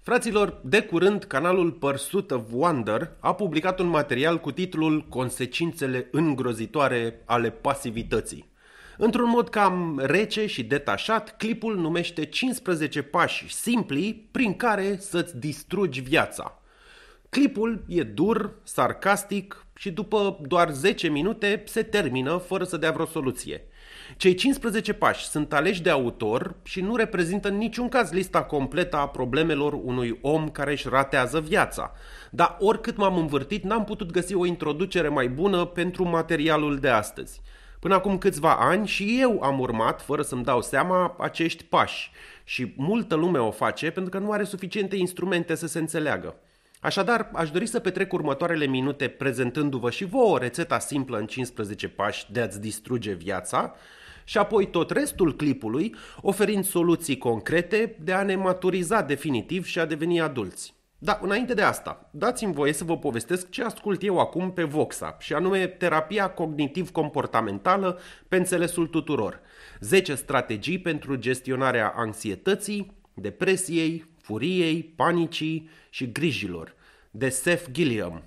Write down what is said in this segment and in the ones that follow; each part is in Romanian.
Fraților, de curând, canalul Pursuit of Wonder a publicat un material cu titlul Consecințele îngrozitoare ale pasivității. Într-un mod cam rece și detașat, clipul numește 15 pași simpli prin care să-ți distrugi viața. Clipul e dur, sarcastic și după doar 10 minute se termină fără să dea vreo soluție. Cei 15 pași sunt aleși de autor și nu reprezintă în niciun caz lista completă a problemelor unui om care își ratează viața. Dar oricât m-am învârtit, n-am putut găsi o introducere mai bună pentru materialul de astăzi. Până acum câțiva ani și eu am urmat, fără să-mi dau seama, acești pași. Și multă lume o face pentru că nu are suficiente instrumente să se înțeleagă. Așadar, aș dori să petrec următoarele minute prezentându-vă și vouă rețeta simplă în 15 pași de a-ți distruge viața și apoi tot restul clipului oferind soluții concrete de a ne maturiza definitiv și a deveni adulți. Dar înainte de asta, dați-mi voie să vă povestesc ce ascult eu acum pe Voxa, și anume terapia cognitiv-comportamentală pe înțelesul tuturor. 10 strategii pentru gestionarea anxietății, depresiei, furiei, panicii și grijilor, de Seth Gilliam.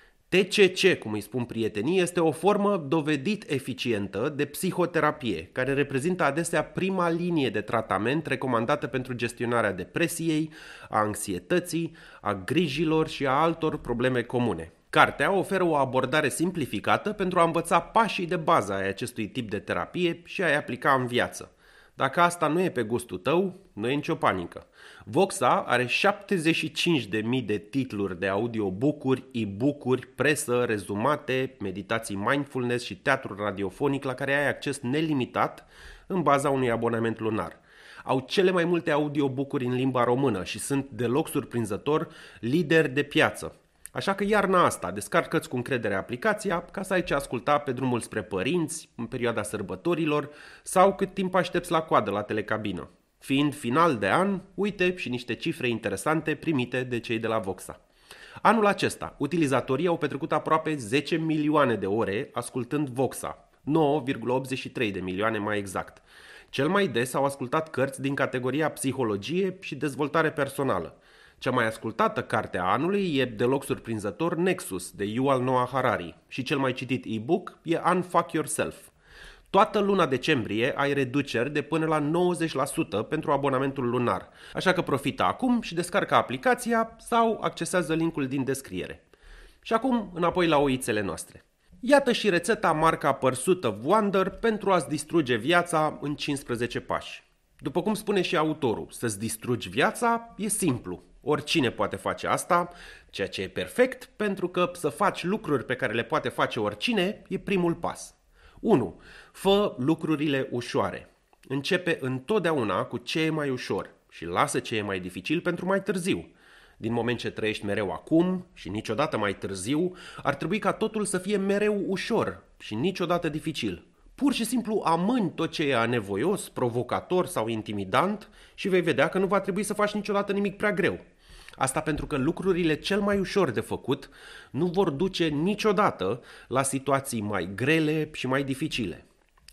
TCC, cum îi spun prietenii, este o formă dovedit eficientă de psihoterapie, care reprezintă adesea prima linie de tratament recomandată pentru gestionarea depresiei, a anxietății, a grijilor și a altor probleme comune. Cartea oferă o abordare simplificată pentru a învăța pașii de bază ai acestui tip de terapie și a-i aplica în viață. Dacă asta nu e pe gustul tău, nu e nicio panică. Voxa are 75.000 de titluri de audiobook-uri, e-book-uri, presă, rezumate, meditații mindfulness și teatru radiofonic la care ai acces nelimitat în baza unui abonament lunar. Au cele mai multe audiobook-uri în limba română și sunt deloc surprinzător lideri de piață. Așa că iarna asta descarcă-ți cu încredere aplicația ca să ai ce asculta pe drumul spre părinți, în perioada sărbătorilor sau cât timp aștepți la coadă la telecabină. Fiind final de an, uite și niște cifre interesante primite de cei de la Voxa. Anul acesta, utilizatorii au petrecut aproape 10 milioane de ore ascultând Voxa, 9,83 de milioane mai exact. Cel mai des au ascultat cărți din categoria psihologie și dezvoltare personală. Cea mai ascultată carte a anului e, deloc surprinzător, Nexus, de Yuval Noah Harari, și cel mai citit e-book e Unfuck Yourself. Toată luna decembrie ai reduceri de până la 90% pentru abonamentul lunar, așa că profită acum și descarcă aplicația sau accesează linkul din descriere. Și acum, înapoi la oițele noastre. Iată și rețeta marca Pursuit of Wonder pentru a-ți distruge viața în 15 pași. După cum spune și autorul, să-ți distrugi viața e simplu. Oricine poate face asta, ceea ce e perfect, pentru că să faci lucruri pe care le poate face oricine e primul pas. 1. Fă lucrurile ușoare. Începe întotdeauna cu ce e mai ușor și lasă ce e mai dificil pentru mai târziu. Din moment ce trăiești mereu acum și niciodată mai târziu, ar trebui ca totul să fie mereu ușor și niciodată dificil. Pur și simplu amâni tot ce e anevoios, provocator sau intimidant și vei vedea că nu va trebui să faci niciodată nimic prea greu. Asta pentru că lucrurile cel mai ușor de făcut nu vor duce niciodată la situații mai grele și mai dificile.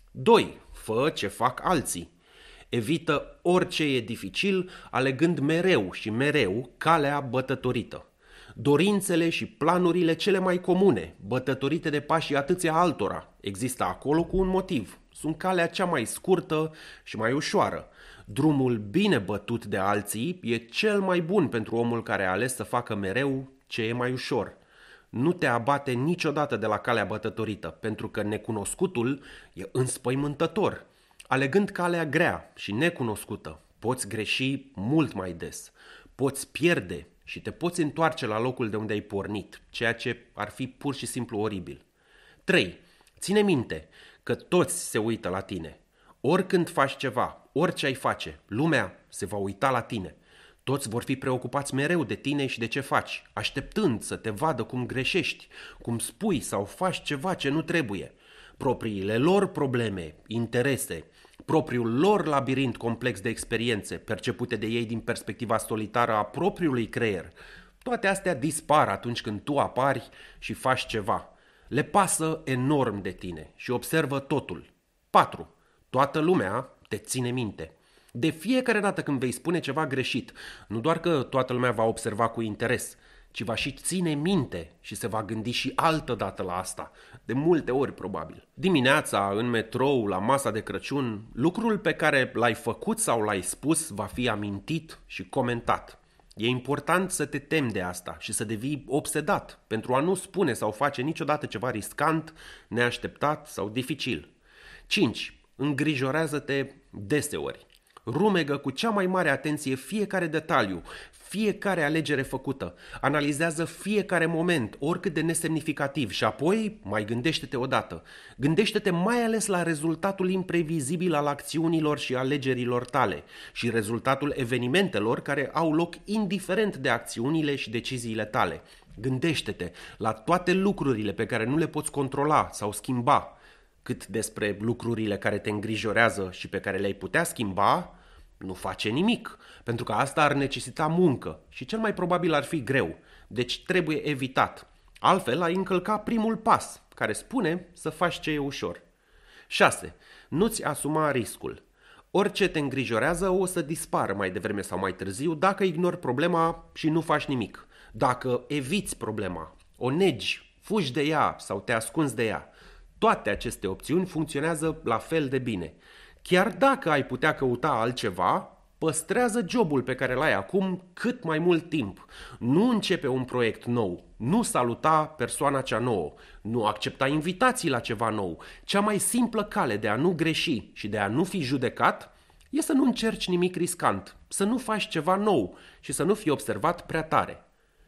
2. Fă ce fac alții. Evită orice e dificil, alegând mereu și mereu calea bătătorită. Dorințele și planurile cele mai comune, bătătorite de pașii atâția altora, există acolo cu un motiv. Sunt calea cea mai scurtă și mai ușoară. Drumul bine bătut de alții e cel mai bun pentru omul care a ales să facă mereu ce e mai ușor. Nu te abate niciodată de la calea bătătorită, pentru că necunoscutul e înspăimântător. Alegând calea grea și necunoscută, poți greși mult mai des, poți pierde și te poți întoarce la locul de unde ai pornit, ceea ce ar fi pur și simplu oribil. 3. Ține minte că toți se uită la tine. Oricând faci ceva, orice ai face, lumea se va uita la tine. Toți vor fi preocupați mereu de tine și de ce faci, așteptând să te vadă cum greșești, cum spui sau faci ceva ce nu trebuie. Propriile lor probleme, interese, propriul lor labirint complex de experiențe, percepute de ei din perspectiva solitară a propriului creier, toate astea dispar atunci când tu apari și faci ceva. Le pasă enorm de tine și observă totul. 4. Toată lumea te ține minte. De fiecare dată când vei spune ceva greșit, nu doar că toată lumea va observa cu interes, ci va și ține minte și se va gândi și altă dată la asta, de multe ori probabil. Dimineața, în metrou, la masa de Crăciun, lucrul pe care l-ai făcut sau l-ai spus va fi amintit și comentat. E important să te temi de asta și să devii obsedat pentru a nu spune sau face niciodată ceva riscant, neașteptat sau dificil. 5. Îngrijorează-te deseori. Rumegă cu cea mai mare atenție fiecare detaliu, fiecare alegere făcută. Analizează fiecare moment, oricât de nesemnificativ, și apoi mai gândește-te odată. Gândește-te mai ales la rezultatul imprevizibil al acțiunilor și alegerilor tale și rezultatul evenimentelor care au loc indiferent de acțiunile și deciziile tale. Gândește-te la toate lucrurile pe care nu le poți controla sau schimba. Cât despre lucrurile care te îngrijorează și pe care le-ai putea schimba, nu face nimic, pentru că asta ar necesita muncă și cel mai probabil ar fi greu, deci trebuie evitat. Altfel ai încălca primul pas, care spune să faci ce e ușor. 6. Nu-ți asuma riscul. Orice te îngrijorează o să dispară mai devreme sau mai târziu dacă ignori problema și nu faci nimic. Dacă eviți problema, o negi, fugi de ea sau te ascunzi de ea. Toate aceste opțiuni funcționează la fel de bine. Chiar dacă ai putea căuta altceva, păstrează jobul pe care l-ai acum cât mai mult timp. Nu începe un proiect nou, nu saluta persoana cea nouă, nu accepta invitații la ceva nou. Cea mai simplă cale de a nu greși și de a nu fi judecat e să nu încerci nimic riscant, să nu faci ceva nou și să nu fii observat prea tare.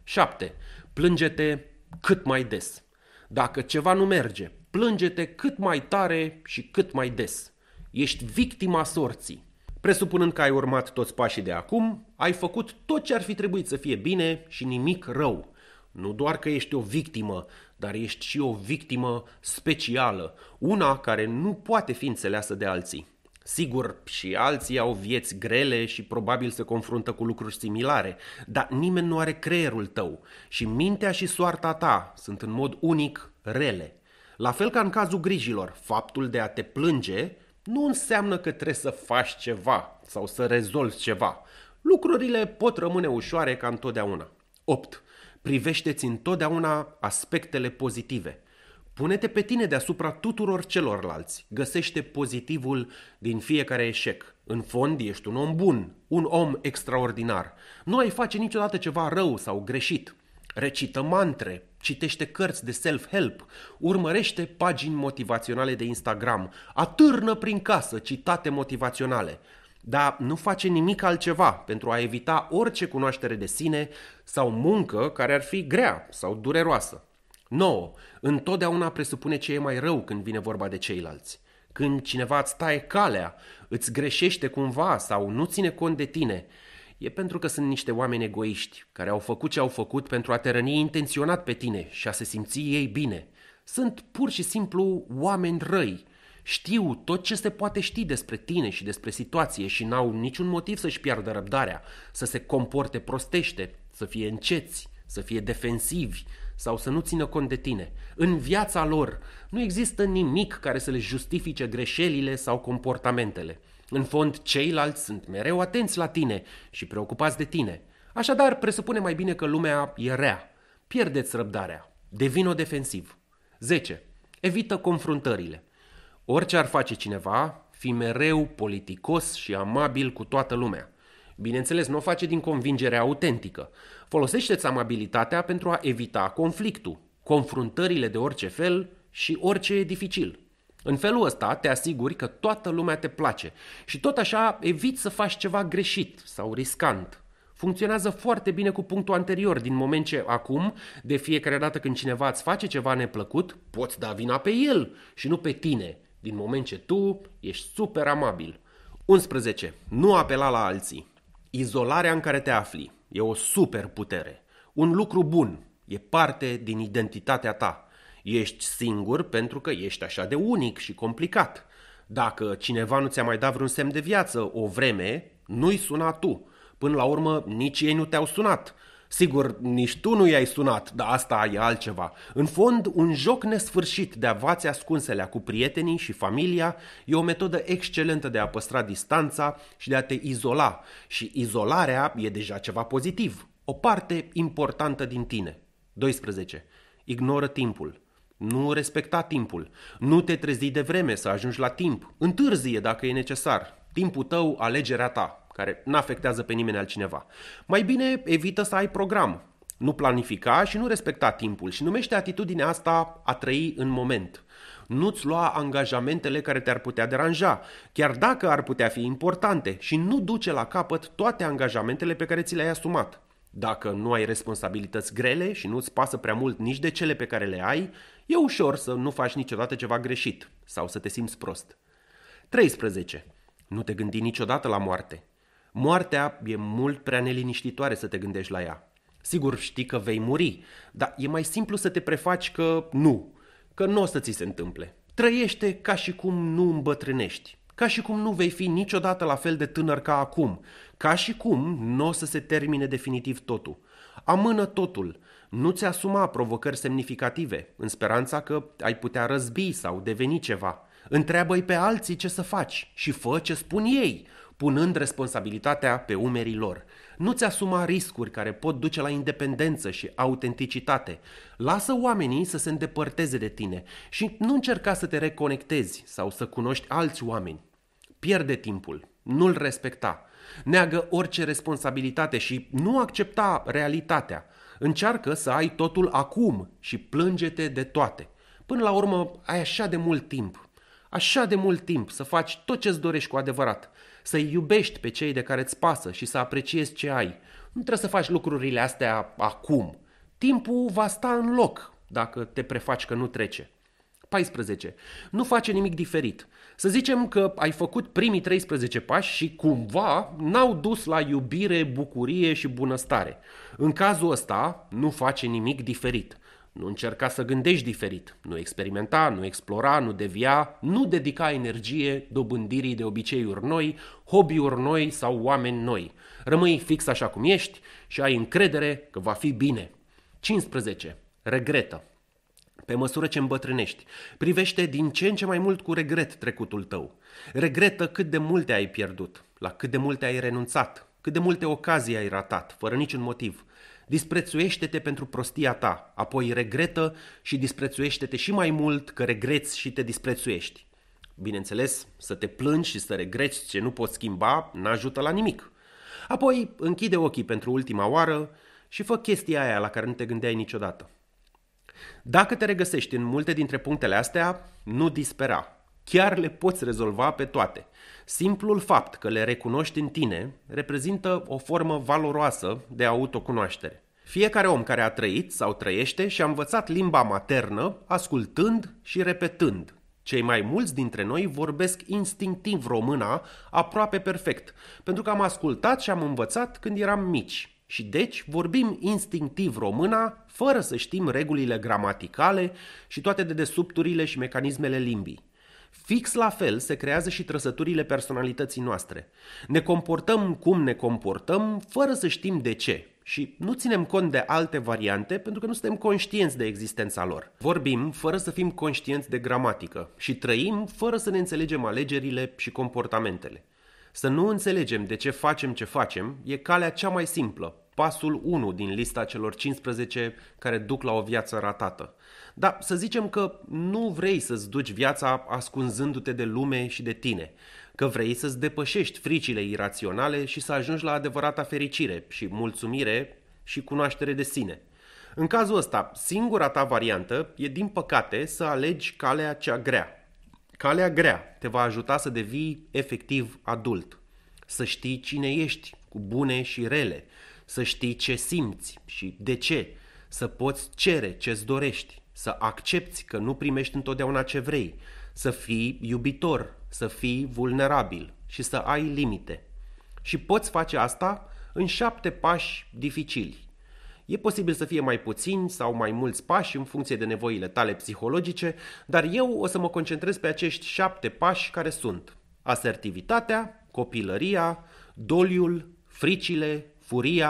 7. Plânge-te cât mai des. Dacă ceva nu merge, plânge-te cât mai tare și cât mai des. Ești victima sorții. Presupunând că ai urmat toți pașii de acum, ai făcut tot ce ar fi trebuit să fie bine și nimic rău. Nu doar că ești o victimă, dar ești și o victimă specială, una care nu poate fi înțeleasă de alții. Sigur, și alții au vieți grele și probabil se confruntă cu lucruri similare, dar nimeni nu are creierul tău și mintea și soarta ta sunt în mod unic rele. La fel ca în cazul grijilor, faptul de a te plânge nu înseamnă că trebuie să faci ceva sau să rezolvi ceva. Lucrurile pot rămâne ușoare ca întotdeauna. 8. Privește-ți întotdeauna aspectele pozitive. Pune-te pe tine deasupra tuturor celorlalți. Găsește pozitivul din fiecare eșec. În fond, ești un om bun, un om extraordinar. Nu ai face niciodată ceva rău sau greșit. Recită mantre, citește cărți de self-help, urmărește pagini motivaționale de Instagram, atârnă prin casă citate motivaționale, dar nu face nimic altceva pentru a evita orice cunoaștere de sine sau muncă care ar fi grea sau dureroasă. 9. Întotdeauna presupune ce e mai rău când vine vorba de ceilalți. Când cineva îți taie calea, îți greșește cumva sau nu ține cont de tine, e pentru că sunt niște oameni egoiști care au făcut ce au făcut pentru a te răni intenționat pe tine și a se simți ei bine. Sunt pur și simplu oameni răi. Știu tot ce se poate ști despre tine și despre situație și n-au niciun motiv să-și piardă răbdarea, să se comporte prostește, să fie înceți, să fie defensivi sau să nu țină cont de tine. În viața lor nu există nimic care să le justifice greșelile sau comportamentele. În fond, ceilalți sunt mereu atenți la tine și preocupați de tine. Așadar, presupune mai bine că lumea e rea. Pierdeți răbdarea. Devină defensiv. 10. Evită confruntările. Orice ar face cineva, fii mereu politicos și amabil cu toată lumea. Bineînțeles, nu o face din convingere autentică. Folosește-ți amabilitatea pentru a evita conflictul, confruntările de orice fel și orice e dificil. În felul ăsta te asiguri că toată lumea te place și tot așa eviți să faci ceva greșit sau riscant. Funcționează foarte bine cu punctul anterior, din moment ce acum, de fiecare dată când cineva îți face ceva neplăcut, poți da vina pe el și nu pe tine, din moment ce tu ești super amabil. 11. Nu apela la alții. Izolarea în care te afli e o super putere. Un lucru bun, e parte din identitatea ta. Ești singur pentru că ești așa de unic și complicat. Dacă cineva nu ți-a mai dat vreun semn de viață o vreme, nu-i suna tu. Până la urmă, nici ei nu te-au sunat. Sigur, nici tu nu i-ai sunat, dar asta e altceva. În fond, un joc nesfârșit de a vați ascunselea cu prietenii și familia e o metodă excelentă de a păstra distanța și de a te izola. Și izolarea e deja ceva pozitiv, o parte importantă din tine. 12. Ignoră timpul. Nu respecta timpul. Nu te trezi de vreme să ajungi la timp. Întârzie dacă e necesar. Timpul tău, alegerea ta, care n-afectează pe nimeni altcineva. Mai bine evită să ai program. Nu planifica și nu respecta timpul și numește atitudinea asta a trăi în moment. Nu-ți lua angajamentele care te-ar putea deranja, chiar dacă ar putea fi importante, și nu duce la capăt toate angajamentele pe care ți le-ai asumat. Dacă nu ai responsabilități grele și nu-ți pasă prea mult nici de cele pe care le ai, e ușor să nu faci niciodată ceva greșit sau să te simți prost. 13. Nu te gândi niciodată la moarte. Moartea e mult prea neliniștitoare să te gândești la ea. Sigur știi că vei muri, dar e mai simplu să te prefaci că nu o să ți se întâmple. Trăiește ca și cum nu îmbătrânești, ca și cum nu vei fi niciodată la fel de tânăr ca acum, ca și cum nu o să se termine definitiv totul. Amână totul, nu-ți asuma provocări semnificative, în speranța că ai putea răzbi sau deveni ceva. Întreabă-i pe alții ce să faci și fă ce spun ei, punând responsabilitatea pe umerii lor. Nu-ți asuma riscuri care pot duce la independență și autenticitate. Lasă oamenii să se îndepărteze de tine și nu încerca să te reconectezi sau să cunoști alți oameni. Pierde timpul, nu-l respecta. Neagă orice responsabilitate și nu accepta realitatea. Încearcă să ai totul acum și plânge-te de toate. Până la urmă ai așa de mult timp să faci tot ce-ți dorești cu adevărat, să-i iubești pe cei de care îți pasă și să apreciezi ce ai. Nu trebuie să faci lucrurile astea acum. Timpul va sta în loc dacă te prefaci că nu trece. 14. Nu face nimic diferit. Să zicem că ai făcut primii 13 pași și cumva n-au dus la iubire, bucurie și bunăstare. În cazul ăsta, nu face nimic diferit. Nu încerca să gândești diferit, nu experimenta, nu explora, nu devia, nu dedica energie dobândirii de obiceiuri noi, hobby-uri noi sau oameni noi. Rămâi fix așa cum ești și ai încredere că va fi bine. 15. Regretă. Pe măsură ce îmbătrânești, privește din ce în ce mai mult cu regret trecutul tău. Regretă cât de multe ai pierdut, la cât de multe ai renunțat, cât de multe ocazii ai ratat, fără niciun motiv. Disprețuiește-te pentru prostia ta, apoi regretă și disprețuiește-te și mai mult că regreți și te disprețuiești. Bineînțeles, să te plângi și să regreți ce nu poți schimba n-ajută la nimic. Apoi închide ochii pentru ultima oară și fă chestia aia la care nu te gândeai niciodată. Dacă te regăsești în multe dintre punctele astea, nu dispera. Chiar le poți rezolva pe toate. Simplul fapt că le recunoști în tine reprezintă o formă valoroasă de autocunoaștere. Fiecare om care a trăit sau trăiește și-a învățat limba maternă ascultând și repetând. Cei mai mulți dintre noi vorbesc instinctiv româna aproape perfect, pentru că am ascultat și am învățat când eram mici. Și deci vorbim instinctiv româna fără să știm regulile gramaticale și toate dedesubturile și mecanismele limbii. Fix la fel se creează și trăsăturile personalității noastre. Ne comportăm cum ne comportăm fără să știm de ce și nu ținem cont de alte variante pentru că nu suntem conștienți de existența lor. Vorbim fără să fim conștienți de gramatică și trăim fără să ne înțelegem alegerile și comportamentele. Să nu înțelegem de ce facem ce facem e calea cea mai simplă, pasul 1 din lista celor 15 care duc la o viață ratată. Dar să zicem că nu vrei să-ți duci viața ascunzându-te de lume și de tine, că vrei să-ți depășești fricile iraționale și să ajungi la adevărata fericire și mulțumire și cunoaștere de sine. În cazul ăsta, singura ta variantă e din păcate să alegi calea cea grea. Calea grea te va ajuta să devii efectiv adult, să știi cine ești, cu bune și rele, să știi ce simți și de ce, să poți cere ce-ți dorești, să accepti că nu primești întotdeauna ce vrei, să fii iubitor, să fii vulnerabil și să ai limite. Și poți face asta în 7 pași dificili. E posibil să fie mai puțini sau mai mulți pași în funcție de nevoile tale psihologice, dar eu o să mă concentrez pe acești 7 pași care sunt asertivitatea, copilăria, doliul, fricile, furia,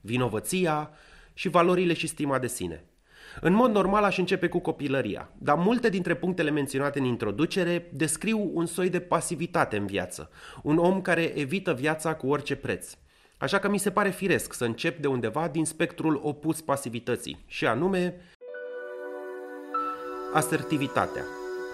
vinovăția și valorile și stima de sine. În mod normal aș începe cu copilăria, dar multe dintre punctele menționate în introducere descriu un soi de pasivitate în viață, un om care evită viața cu orice preț. Așa că mi se pare firesc să încep de undeva din spectrul opus pasivității, și anume asertivitatea.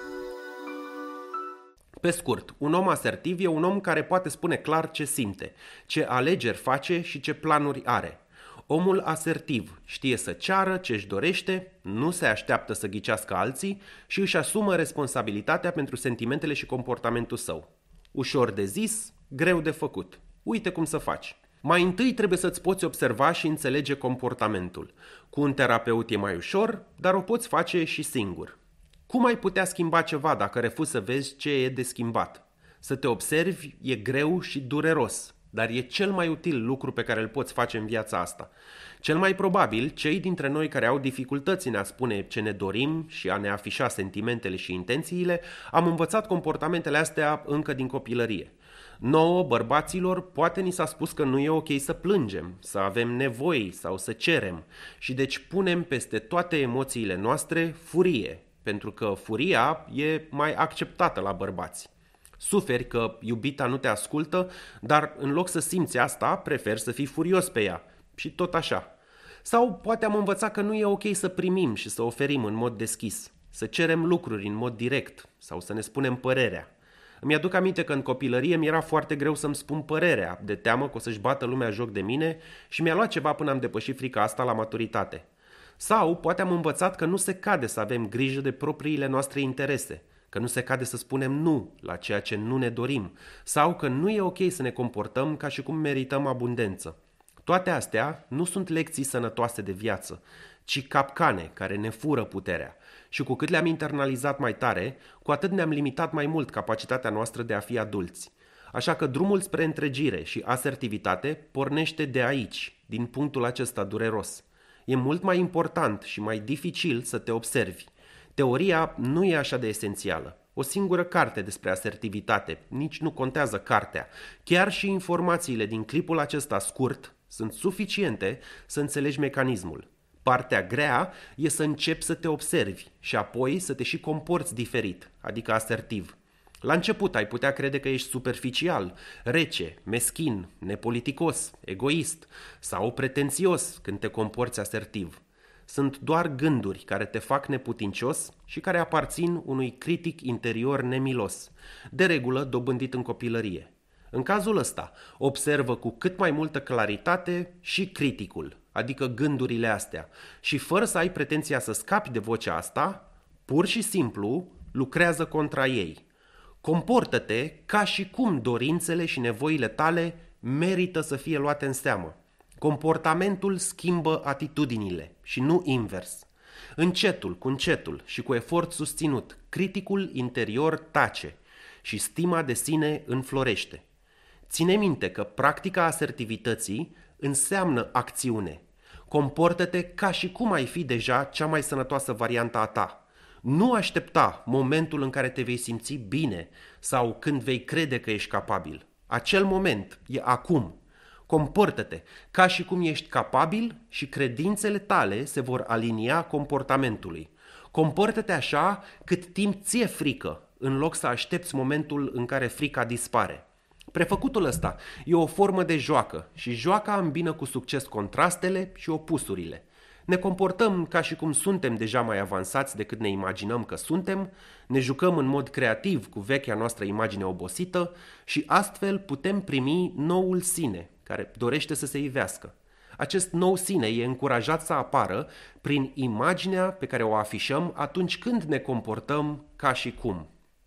Pe scurt, un om asertiv e un om care poate spune clar ce simte, ce alegeri face și ce planuri are. Omul asertiv știe să ceară ce își dorește, nu se așteaptă să ghicească alții și își asumă responsabilitatea pentru sentimentele și comportamentul său. Ușor de zis, greu de făcut. Uite cum să faci. Mai întâi trebuie să-ți poți observa și înțelege comportamentul. Cu un terapeut e mai ușor, dar o poți face și singur. Cum ai putea schimba ceva dacă refuzi să vezi ce e de schimbat? Să te observi e greu și dureros, dar e cel mai util lucru pe care îl poți face în viața asta. Cel mai probabil, cei dintre noi care au dificultăți în a spune ce ne dorim și a ne afișa sentimentele și intențiile, am învățat comportamentele astea încă din copilărie. Nouă, bărbaților, poate ni s-a spus că nu e ok să plângem, să avem nevoi sau să cerem și deci punem peste toate emoțiile noastre furie, pentru că furia e mai acceptată la bărbați. Suferi că iubita nu te ascultă, dar în loc să simți asta, preferi să fii furios pe ea. Și tot așa. Sau poate am învățat că nu e ok să primim și să oferim în mod deschis, să cerem lucruri în mod direct sau să ne spunem părerea. Îmi aduc aminte că în copilărie mi-era foarte greu să-mi spun părerea, de teamă că o să-și bată lumea joc de mine și mi-a luat ceva până am depășit frica asta la maturitate. Sau poate am învățat că nu se cade să avem grijă de propriile noastre interese, că nu se cade să spunem nu la ceea ce nu ne dorim, sau că nu e ok să ne comportăm ca și cum merităm abundență. Toate astea nu sunt lecții sănătoase de viață, ci capcane care ne fură puterea. Și cu cât le-am internalizat mai tare, cu atât ne-am limitat mai mult capacitatea noastră de a fi adulți. Așa că drumul spre întregire și asertivitate pornește de aici, din punctul acesta dureros. E mult mai important și mai dificil să te observi. Teoria nu e așa de esențială. O singură carte despre asertivitate, nici nu contează cartea. Chiar și informațiile din clipul acesta scurt sunt suficiente să înțelegi mecanismul. Partea grea e să începi să te observi și apoi să te și comporți diferit, adică asertiv. La început ai putea crede că ești superficial, rece, meschin, nepoliticos, egoist sau pretențios când te comporți asertiv. Sunt doar gânduri care te fac neputincios și care aparțin unui critic interior nemilos, de regulă dobândit în copilărie. În cazul ăsta, observă cu cât mai multă claritate și criticul, adică gândurile astea, și fără să ai pretenția să scapi de vocea asta, pur și simplu lucrează contra ei. Comportă-te ca și cum dorințele și nevoile tale merită să fie luate în seamă. Comportamentul schimbă atitudinile și nu invers. Încetul cu încetul și cu efort susținut, criticul interior tace și stima de sine înflorește. Ține minte că practica asertivității înseamnă acțiune. Comportă-te ca și cum ai fi deja cea mai sănătoasă variantă a ta. Nu aștepta momentul în care te vei simți bine sau când vei crede că ești capabil. Acel moment e acum. Comportă-te ca și cum ești capabil și credințele tale se vor alinia comportamentului. Comportă-te așa cât timp ți-e frică, în loc să aștepți momentul în care frica dispare. Prefăcutul ăsta e o formă de joacă și joaca îmbină cu succes contrastele și opusurile. Ne comportăm ca și cum suntem deja mai avansați decât ne imaginăm că suntem, ne jucăm în mod creativ cu vechea noastră imagine obosită și astfel putem primi noul sine, care dorește să se ivească. Acest nou sine e încurajat să apară prin imaginea pe care o afișăm atunci când ne comportăm ca și cum.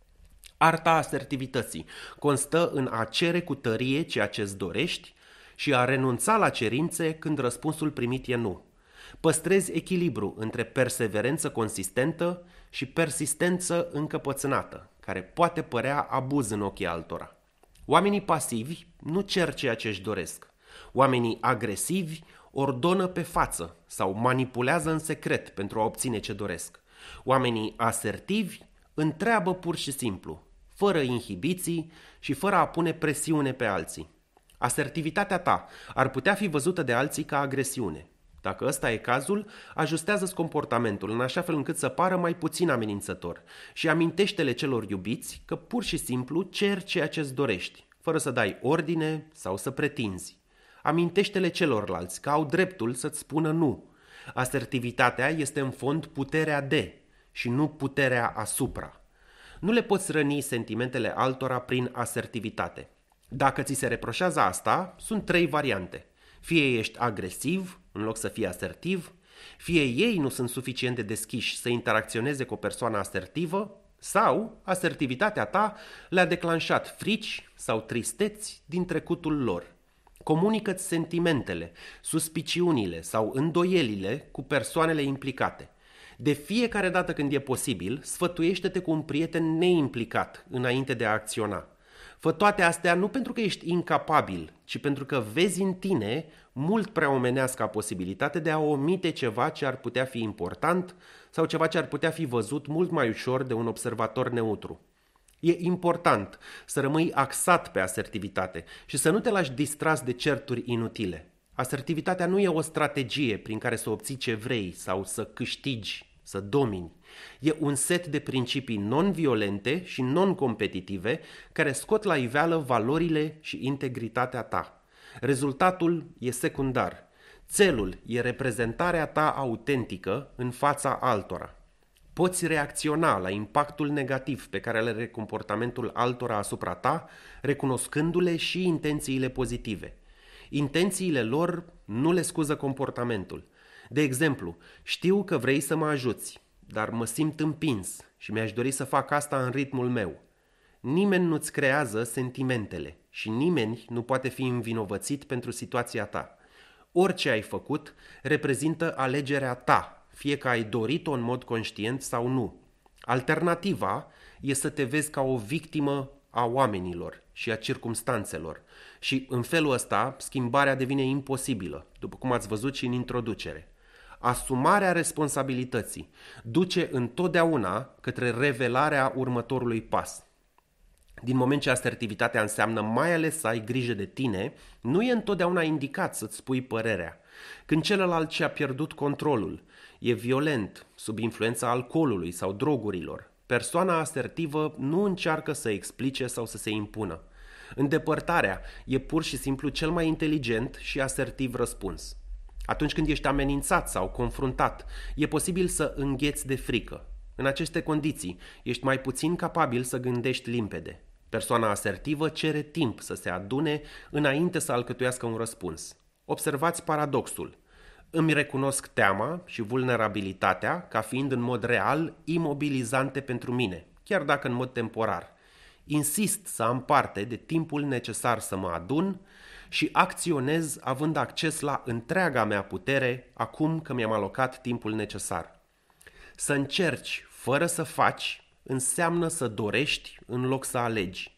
Arta asertivității constă în a cere cu tărie ceea ce îți dorești și a renunța la cerințe când răspunsul primit e nu. Păstrezi echilibru între perseverență consistentă și persistență încăpățânată, care poate părea abuz în ochii altora. Oamenii pasivi nu cer ceea ce își doresc. Oamenii agresivi ordonă pe față sau manipulează în secret pentru a obține ce doresc. Oamenii asertivi întreabă pur și simplu, fără inhibiții și fără a pune presiune pe alții. Asertivitatea ta ar putea fi văzută de alții ca agresiune. Dacă ăsta e cazul, ajustează-ți comportamentul în așa fel încât să pară mai puțin amenințător și amintește-le celor iubiți că pur și simplu ceri ceea ce-ți dorești, fără să dai ordine sau să pretinzi. Amintește-le celorlalți că au dreptul să-ți spună nu. Asertivitatea este în fond puterea de și nu puterea asupra. Nu le poți răni sentimentele altora prin asertivitate. Dacă ți se reproșează asta, sunt 3 variante. Fie ești agresiv în loc să fii asertiv, fie ei nu sunt suficient de deschiși să interacționeze cu o persoană asertivă, sau asertivitatea ta le-a declanșat frici sau tristeți din trecutul lor. Comunică-ți sentimentele, suspiciunile sau îndoielile cu persoanele implicate. De fiecare dată când e posibil, sfătuiește-te cu un prieten neimplicat înainte de a acționa. Fă toate astea nu pentru că ești incapabil, ci pentru că vezi în tine mult prea omenească posibilitate de a omite ceva ce ar putea fi important sau ceva ce ar putea fi văzut mult mai ușor de un observator neutru. E important să rămâi axat pe asertivitate și să nu te lași distras de certuri inutile. Asertivitatea nu e o strategie prin care să obții ce vrei sau să câștigi, să domini. E un set de principii non-violente și non-competitive care scot la iveală valorile și integritatea ta. Rezultatul e secundar. Țelul e reprezentarea ta autentică în fața altora. Poți reacționa la impactul negativ pe care le are comportamentul altora asupra ta, recunoscându-le și intențiile pozitive. Intențiile lor nu le scuză comportamentul. De exemplu, știu că vrei să mă ajuți, dar mă simt împins și mi-aș dori să fac asta în ritmul meu. Nimeni nu-ți creează sentimentele și nimeni nu poate fi învinovățit pentru situația ta. Orice ai făcut reprezintă alegerea ta, fie că ai dorit-o în mod conștient sau nu. Alternativa e să te vezi ca o victimă a oamenilor și a circumstanțelor și în felul ăsta schimbarea devine imposibilă, după cum ați văzut și în introducere. Asumarea responsabilității duce întotdeauna către revelarea următorului pas. Din moment ce asertivitatea înseamnă mai ales să ai grijă de tine, nu e întotdeauna indicat să-ți spui părerea. Când celălalt și-a pierdut controlul, e violent, sub influența alcoolului sau drogurilor, persoana asertivă nu încearcă să explice sau să se impună. Îndepărtarea e pur și simplu cel mai inteligent și asertiv răspuns. Atunci când ești amenințat sau confruntat, e posibil să îngheți de frică. În aceste condiții, ești mai puțin capabil să gândești limpede. Persoana asertivă cere timp să se adune înainte să alcătuiască un răspuns. Observați paradoxul. Îmi recunosc teama și vulnerabilitatea ca fiind în mod real imobilizante pentru mine, chiar dacă în mod temporar. Insist să am parte de timpul necesar să mă adun și acționez având acces la întreaga mea putere acum că mi-am alocat timpul necesar. Să încerci fără să faci înseamnă să dorești în loc să alegi.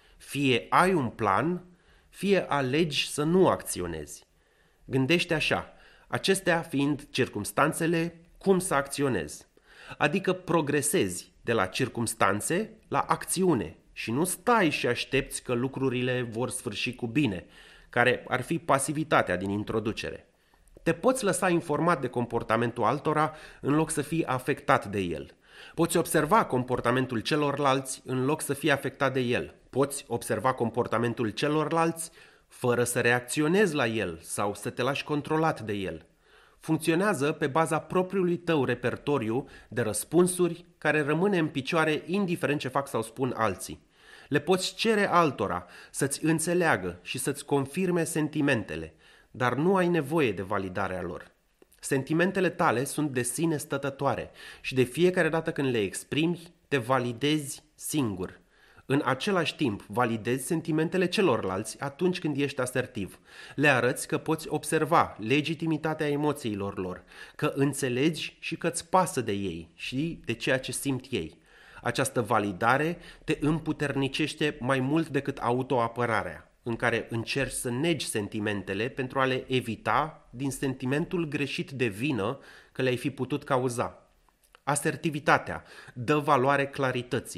Fie ai un plan, fie alegi să nu acționezi. Gândește așa, acestea fiind circumstanțele, cum să acționezi. Adică progresezi de la circumstanțe la acțiune și nu stai și aștepți că lucrurile vor sfârși cu bine, care ar fi pasivitatea din introducere. Te poți lăsa informat de comportamentul altora în loc să fii afectat de el. Poți observa comportamentul celorlalți în loc să fii afectat de el. Poți observa comportamentul celorlalți fără să reacționezi la el sau să te lași controlat de el. Funcționează pe baza propriului tău repertoriu de răspunsuri care rămâne în picioare indiferent ce fac sau spun alții. Le poți cere altora să-ți înțeleagă și să-ți confirme sentimentele, dar nu ai nevoie de validarea lor. Sentimentele tale sunt de sine stătătoare și de fiecare dată când le exprimi, te validezi singur. În același timp, validezi sentimentele celorlalți atunci când ești asertiv. Le arăți că poți observa legitimitatea emoțiilor lor, că înțelegi și că îți pasă de ei și de ceea ce simt ei. Această validare te împuternicește mai mult decât autoapărarea, în care încerci să negi sentimentele pentru a le evita din sentimentul greșit de vină că le-ai fi putut cauza. Asertivitatea dă valoare clarității.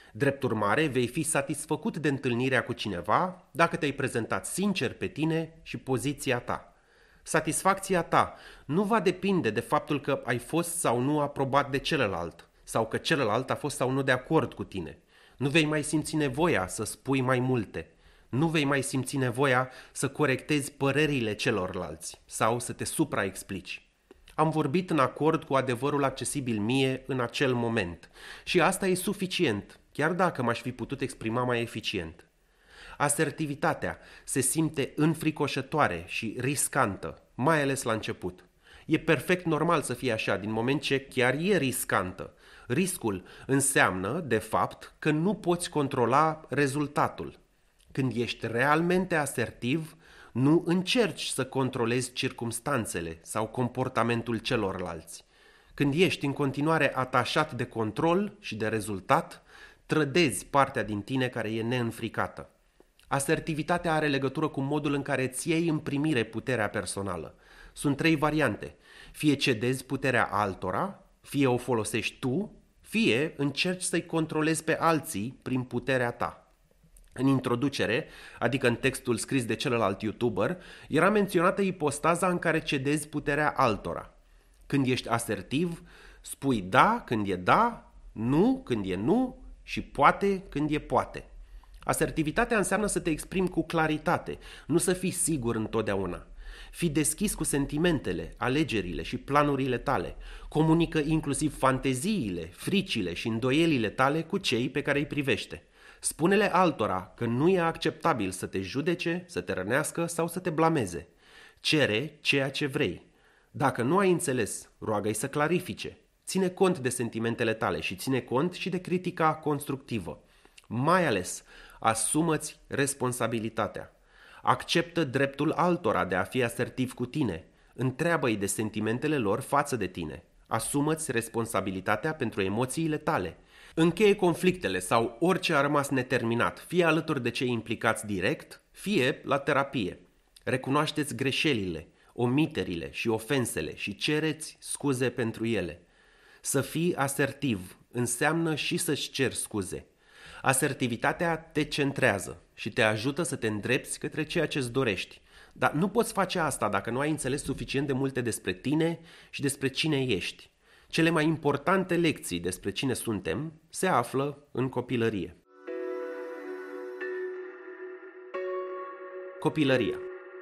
Drept urmare, vei fi satisfăcut de întâlnirea cu cineva dacă te-ai prezentat sincer pe tine și poziția ta. Satisfacția ta nu va depinde de faptul că ai fost sau nu aprobat de celălalt sau că celălalt a fost sau nu de acord cu tine. Nu vei mai simți nevoia să spui mai multe. Nu vei mai simți nevoia să corectezi părerile celorlalți sau să te supraexplici. Am vorbit în acord cu adevărul accesibil mie în acel moment și asta e suficient, chiar dacă m-aș fi putut exprima mai eficient. Asertivitatea se simte înfricoșătoare și riscantă, mai ales la început. E perfect normal să fie așa, din moment ce chiar e riscantă. Riscul înseamnă, de fapt, că nu poți controla rezultatul. Când ești realmente asertiv, nu încerci să controlezi circumstanțele sau comportamentul celorlalți. Când ești în continuare atașat de control și de rezultat, trădezi partea din tine care e neînfricată. Asertivitatea are legătură cu modul în care îți iei în primire puterea personală. Sunt 3 variante. Fie cedezi puterea altora, fie o folosești tu, fie încerci să-i controlezi pe alții prin puterea ta. În introducere, adică în textul scris de celălalt YouTuber, era menționată ipostaza în care cedezi puterea altora. Când ești asertiv, spui da când e da, nu când e nu și poate când e poate. Asertivitatea înseamnă să te exprimi cu claritate, nu să fii sigur întotdeauna. Fii deschis cu sentimentele, alegerile și planurile tale. Comunică inclusiv fanteziile, fricile și îndoielile tale cu cei pe care îi privește. Spune-le altora că nu e acceptabil să te judece, să te rănească sau să te blameze. Cere ceea ce vrei. Dacă nu ai înțeles, roagă-i să clarifice. Ține cont de sentimentele tale și ține cont și de critica constructivă. Mai ales, asumă-ți responsabilitatea. Acceptă dreptul altora de a fi asertiv cu tine. Întreabă-i de sentimentele lor față de tine. Asumă-ți responsabilitatea pentru emoțiile tale. Încheie conflictele sau orice a rămas neterminat, fie alături de cei implicați direct, fie la terapie. Recunoașteți greșelile, omiterile și ofensele și cereți scuze pentru ele. Să fii asertiv înseamnă și să-și ceri scuze. Asertivitatea te centrează și te ajută să te îndrepți către ceea ce îți dorești. Dar nu poți face asta dacă nu ai înțeles suficient de multe despre tine și despre cine ești. Cele mai importante lecții despre cine suntem se află în copilărie. Copilăria.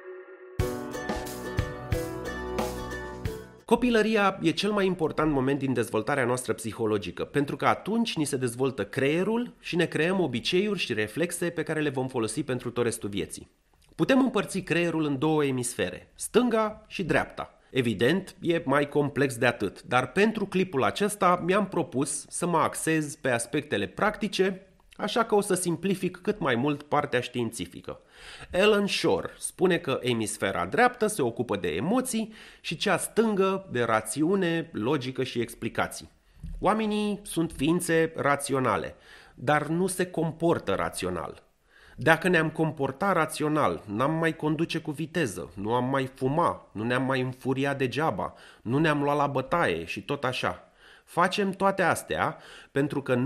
Copilăria e cel mai important moment din dezvoltarea noastră psihologică, pentru că atunci ni se dezvoltă creierul și ne creăm obiceiuri și reflexe pe care le vom folosi pentru tot restul vieții. Putem împărți creierul în 2 emisfere, stânga și dreapta. Evident, e mai complex de atât, dar pentru clipul acesta mi-am propus să mă axez pe aspectele practice, așa că o să simplific cât mai mult partea științifică. Alan Shore spune că emisfera dreaptă se ocupă de emoții și cea stângă de rațiune, logică și explicații. Oamenii sunt ființe raționale, dar nu se comportă rațional. Dacă ne-am comportat rațional, n-am mai conduce cu viteză, nu am mai fuma, nu ne-am mai înfuria degeaba, nu ne-am luat la bătaie și tot așa. Facem toate astea pentru că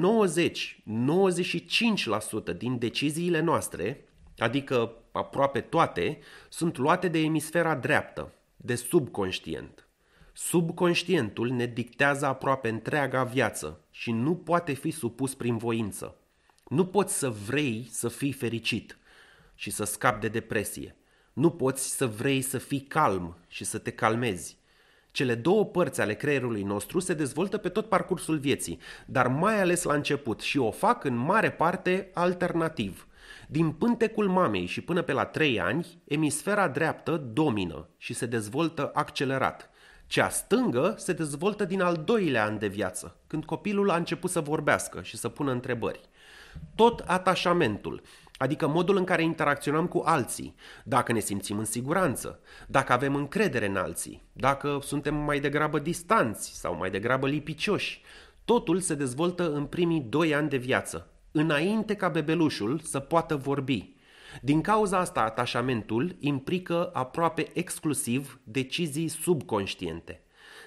90-95% din deciziile noastre, adică aproape toate, sunt luate de emisfera dreaptă, de subconștient. Subconștientul ne dictează aproape întreaga viață și nu poate fi supus prin voință. Nu poți să vrei să fii fericit și să scapi de depresie. Nu poți să vrei să fii calm și să te calmezi. Cele 2 părți ale creierului nostru se dezvoltă pe tot parcursul vieții, dar mai ales la început și o fac în mare parte alternativ. Din pântecul mamei și până pe la 3 ani, emisfera dreaptă domină și se dezvoltă accelerat. Cea stângă se dezvoltă din al 2-lea an de viață, când copilul a început să vorbească și să pună întrebări. Tot atașamentul, adică modul în care interacționăm cu alții, dacă ne simțim în siguranță, dacă avem încredere în alții, dacă suntem mai degrabă distanți sau mai degrabă lipicioși, totul se dezvoltă în primii 2 ani de viață, înainte ca bebelușul să poată vorbi. Din cauza asta, atașamentul implică aproape exclusiv decizii subconștiente.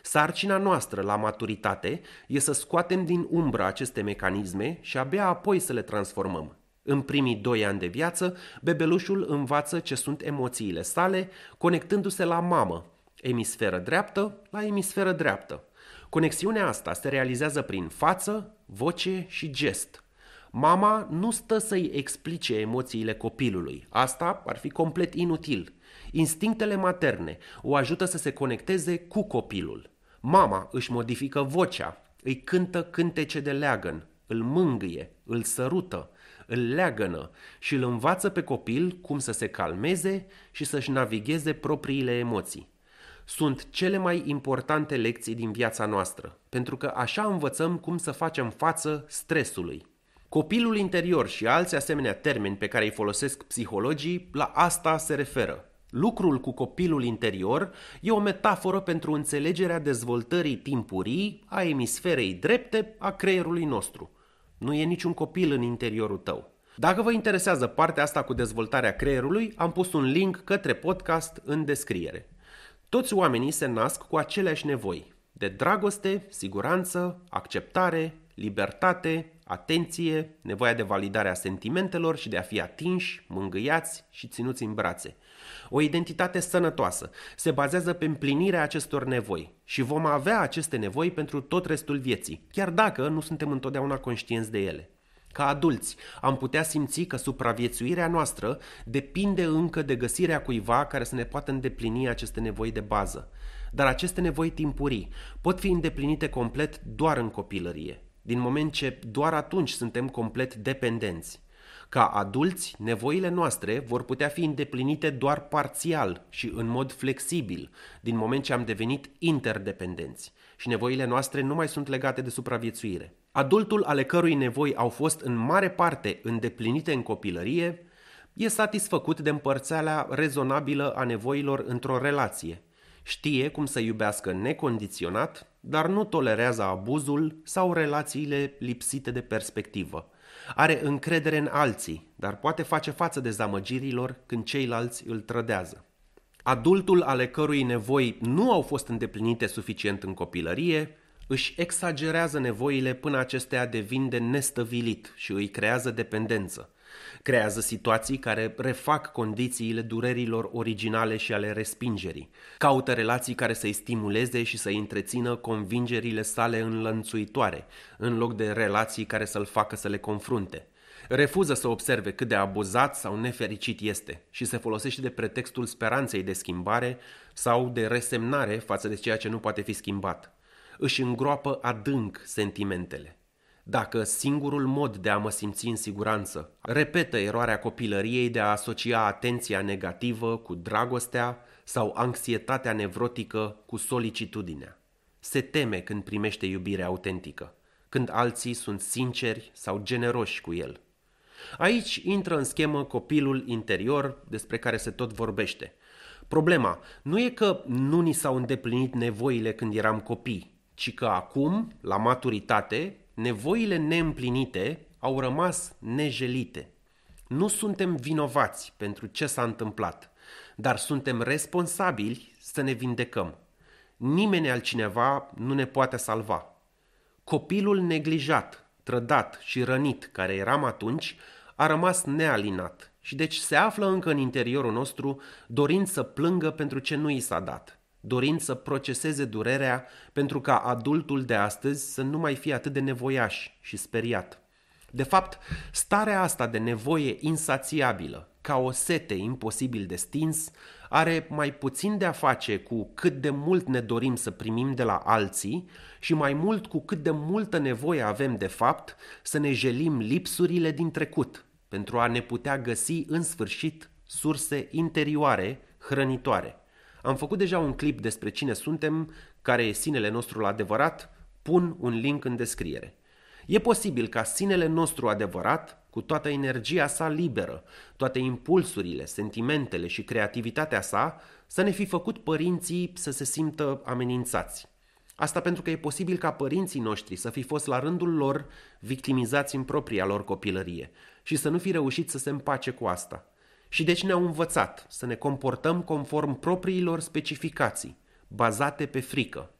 Sarcina noastră la maturitate e să scoatem din umbră aceste mecanisme și abia apoi să le transformăm. În primii 2 ani de viață, bebelușul învață ce sunt emoțiile sale, conectându-se la mamă, emisferă dreaptă la emisferă dreaptă. Conexiunea asta se realizează prin față, voce și gest. Mama nu stă să-i explice emoțiile copilului. Asta ar fi complet inutil. Instinctele materne o ajută să se conecteze cu copilul. Mama își modifică vocea, îi cântă cântece de leagăn, îl mângâie, îl sărută, îl leagănă și îl învață pe copil cum să se calmeze și să-și navigheze propriile emoții. Sunt cele mai importante lecții din viața noastră, pentru că așa învățăm cum să facem față stresului. Copilul interior și alți asemenea termeni pe care îi folosesc psihologii, la asta se referă. Lucrul cu copilul interior e o metaforă pentru înțelegerea dezvoltării timpurii a emisferei drepte a creierului nostru. Nu e niciun copil în interiorul tău. Dacă vă interesează partea asta cu dezvoltarea creierului, am pus un link către podcast în descriere. Toți oamenii se nasc cu aceleași nevoi: de dragoste, siguranță, acceptare, libertate, atenție, nevoia de validare a sentimentelor și de a fi atinși, mângâiați și ținuți în brațe. O identitate sănătoasă se bazează pe împlinirea acestor nevoi și vom avea aceste nevoi pentru tot restul vieții, chiar dacă nu suntem întotdeauna conștienți de ele. Ca adulți, am putea simți că supraviețuirea noastră depinde încă de găsirea cuiva care să ne poată îndeplini aceste nevoi de bază. Dar aceste nevoi timpurii pot fi îndeplinite complet doar în copilărie, din moment ce doar atunci suntem complet dependenți. Ca adulți, nevoile noastre vor putea fi îndeplinite doar parțial și în mod flexibil, din moment ce am devenit interdependenți și nevoile noastre nu mai sunt legate de supraviețuire. Adultul ale cărui nevoi au fost în mare parte îndeplinite în copilărie e satisfăcut de împărțeala rezonabilă a nevoilor într-o relație. Știe cum să iubească necondiționat, dar nu tolerează abuzul sau relațiile lipsite de perspectivă. Are încredere în alții, dar poate face față dezamăgirilor când ceilalți îl trădează. Adultul ale cărui nevoi nu au fost îndeplinite suficient în copilărie își exagerează nevoile până acestea devin de nestăvilit și îi creează dependență. Creează situații care refac condițiile durerilor originale și ale respingerii. Caută relații care să-i stimuleze și să-i întrețină convingerile sale înlănțuitoare, în loc de relații care să-l facă să le confrunte. Refuză să observe cât de abuzat sau nefericit este și se folosește de pretextul speranței de schimbare sau de resemnare față de ceea ce nu poate fi schimbat. Își îngroapă adânc sentimentele. Dacă singurul mod de a mă simți în siguranță, repetă eroarea copilăriei de a asocia atenția negativă cu dragostea sau anxietatea nevrotică cu solicitudinea. Se teme când primește iubire autentică, când alții sunt sinceri sau generoși cu el. Aici intră în schemă copilul interior despre care se tot vorbește. Problema nu e că nu ni s-au îndeplinit nevoile când eram copii, ci că acum, la maturitate, nevoile neîmplinite au rămas nejelite. Nu suntem vinovați pentru ce s-a întâmplat, dar suntem responsabili să ne vindecăm. Nimeni altcineva nu ne poate salva. Copilul neglijat, trădat și rănit care eram atunci a rămas nealinat și deci se află încă în interiorul nostru dorind să plângă pentru ce nu i s-a dat, dorind să proceseze durerea pentru ca adultul de astăzi să nu mai fie atât de nevoiaș și speriat. De fapt, starea asta de nevoie insațiabilă, ca o sete imposibil de stins, are mai puțin de a face cu cât de mult ne dorim să primim de la alții și mai mult cu cât de multă nevoie avem de fapt să ne jelim lipsurile din trecut pentru a ne putea găsi în sfârșit surse interioare hrănitoare. Am făcut deja un clip despre cine suntem, care e sinele nostru adevărat, pun un link în descriere. E posibil ca sinele nostru adevărat, cu toată energia sa liberă, toate impulsurile, sentimentele și creativitatea sa, să ne fi făcut părinții să se simtă amenințați. Asta pentru că e posibil ca părinții noștri să fi fost la rândul lor victimizați în propria lor copilărie și să nu fi reușit să se împace cu asta. Și deci ne-au învățat să ne comportăm conform propriilor specificații, bazate pe frică.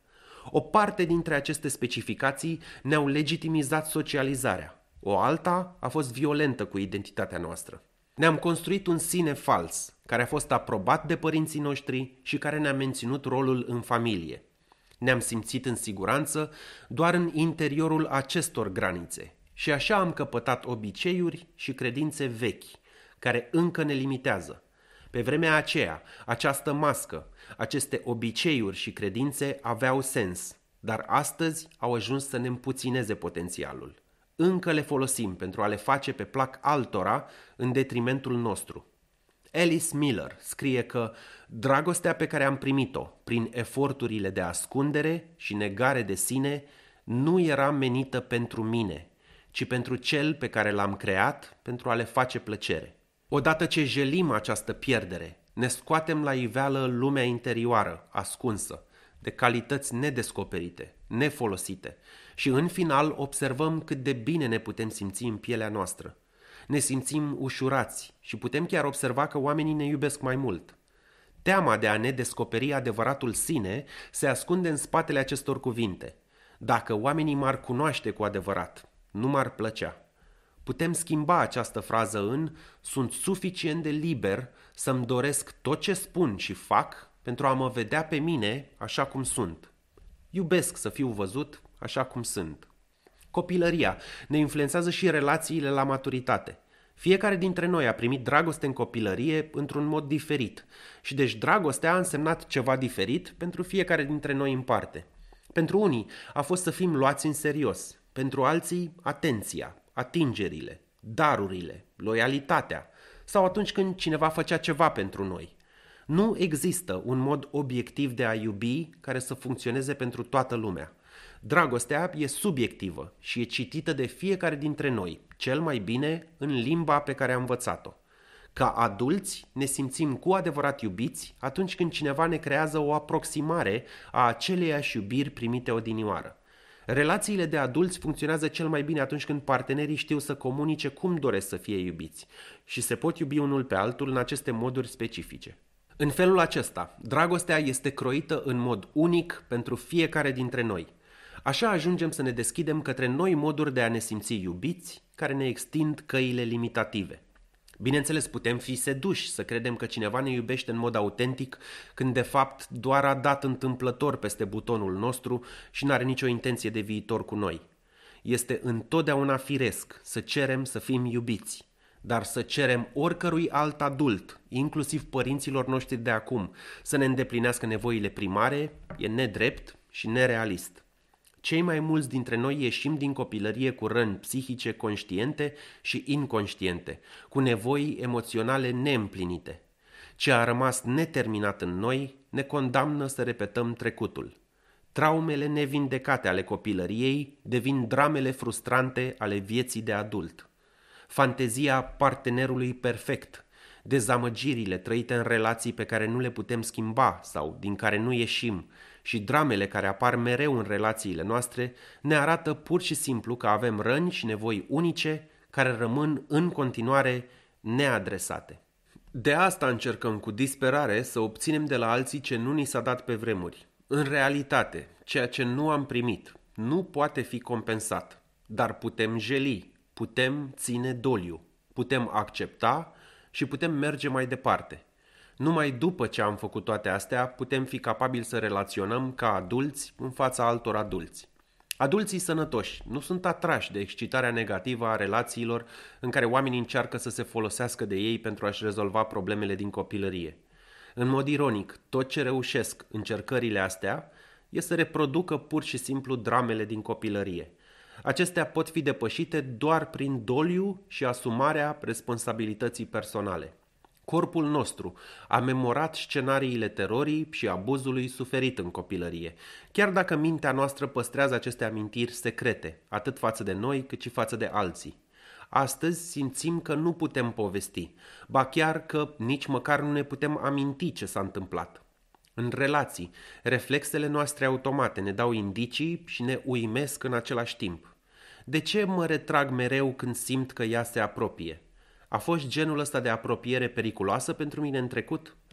O parte dintre aceste specificații ne-au legitimizat socializarea, o alta a fost violentă cu identitatea noastră. Ne-am construit un sine fals, care a fost aprobat de părinții noștri și care ne-a menținut rolul în familie. Ne-am simțit în siguranță doar în interiorul acestor granițe și așa am căpătat obiceiuri și credințe vechi, care încă ne limitează. Pe vremea aceea, această mască, aceste obiceiuri și credințe aveau sens, dar astăzi au ajuns să ne împuțineze potențialul. Încă le folosim pentru a le face pe plac altora în detrimentul nostru. Alice Miller scrie că dragostea pe care am primit-o prin eforturile de ascundere și negare de sine nu era menită pentru mine, ci pentru cel pe care l-am creat pentru a le face plăcere. Odată ce jelim această pierdere, ne scoatem la iveală lumea interioară, ascunsă, de calități nedescoperite, nefolosite și în final observăm cât de bine ne putem simți în pielea noastră. Ne simțim ușurați și putem chiar observa că oamenii ne iubesc mai mult. Teama de a ne descoperi adevăratul sine se ascunde în spatele acestor cuvinte. Dacă oamenii m-ar cunoaște cu adevărat, nu m-ar plăcea. Putem schimba această frază în sunt suficient de liber să-mi doresc tot ce spun și fac pentru a mă vedea pe mine așa cum sunt. Iubesc să fiu văzut așa cum sunt. Copilăria ne influențează și relațiile la maturitate. Fiecare dintre noi a primit dragoste în copilărie într-un mod diferit și deci dragostea a însemnat ceva diferit pentru fiecare dintre noi în parte. Pentru unii a fost să fim luați în serios, pentru alții atenția, atingerile, darurile, loialitatea sau atunci când cineva făcea ceva pentru noi. Nu există un mod obiectiv de a iubi care să funcționeze pentru toată lumea. Dragostea e subiectivă și e citită de fiecare dintre noi, cel mai bine în limba pe care am învățat-o. Ca adulți ne simțim cu adevărat iubiți atunci când cineva ne creează o aproximare a aceleiași iubiri primite odinioară. Relațiile de adulți funcționează cel mai bine atunci când partenerii știu să comunice cum doresc să fie iubiți și se pot iubi unul pe altul în aceste moduri specifice. În felul acesta, dragostea este croită în mod unic pentru fiecare dintre noi. Așa ajungem să ne deschidem către noi moduri de a ne simți iubiți, care ne extind căile limitative. Bineînțeles, putem fi seduși să credem că cineva ne iubește în mod autentic, când de fapt doar a dat întâmplător peste butonul nostru și n-are nicio intenție de viitor cu noi. Este întotdeauna firesc să cerem să fim iubiți, dar să cerem oricărui alt adult, inclusiv părinților noștri de acum, să ne îndeplinească nevoile primare, e nedrept și nerealist. Cei mai mulți dintre noi ieșim din copilărie cu răni psihice conștiente și inconștiente, cu nevoi emoționale neîmplinite. Ce a rămas neterminat în noi ne condamnă să repetăm trecutul. Traumele nevindecate ale copilăriei devin dramele frustrante ale vieții de adult. Fantezia partenerului perfect, dezamăgirile trăite în relații pe care nu le putem schimba sau din care nu ieșim și dramele care apar mereu în relațiile noastre ne arată pur și simplu că avem răni și nevoi unice care rămân în continuare neadresate. De asta încercăm cu disperare să obținem de la alții ce nu ni s-a dat pe vremuri. În realitate, ceea ce nu am primit nu poate fi compensat, dar putem jeli, putem ține doliu, putem accepta și putem merge mai departe. Numai după ce am făcut toate astea, putem fi capabili să relaționăm ca adulți în fața altor adulți. Adulții sănătoși nu sunt atrași de excitarea negativă a relațiilor în care oamenii încearcă să se folosească de ei pentru a-și rezolva problemele din copilărie. În mod ironic, tot ce reușesc încercările astea e să reproducă pur și simplu dramele din copilărie. Acestea pot fi depășite doar prin doliu și asumarea responsabilității personale. Corpul nostru a memorat scenariile terorii și abuzului suferit în copilărie, chiar dacă mintea noastră păstrează aceste amintiri secrete, atât față de noi cât și față de alții. Astăzi simțim că nu putem povesti, ba chiar că nici măcar nu ne putem aminti ce s-a întâmplat. În relații, reflexele noastre automate ne dau indicii și ne uimesc în același timp. De ce mă retrag mereu când simt că ea se apropie? A fost genul ăsta de apropiere periculoasă pentru mine în trecut?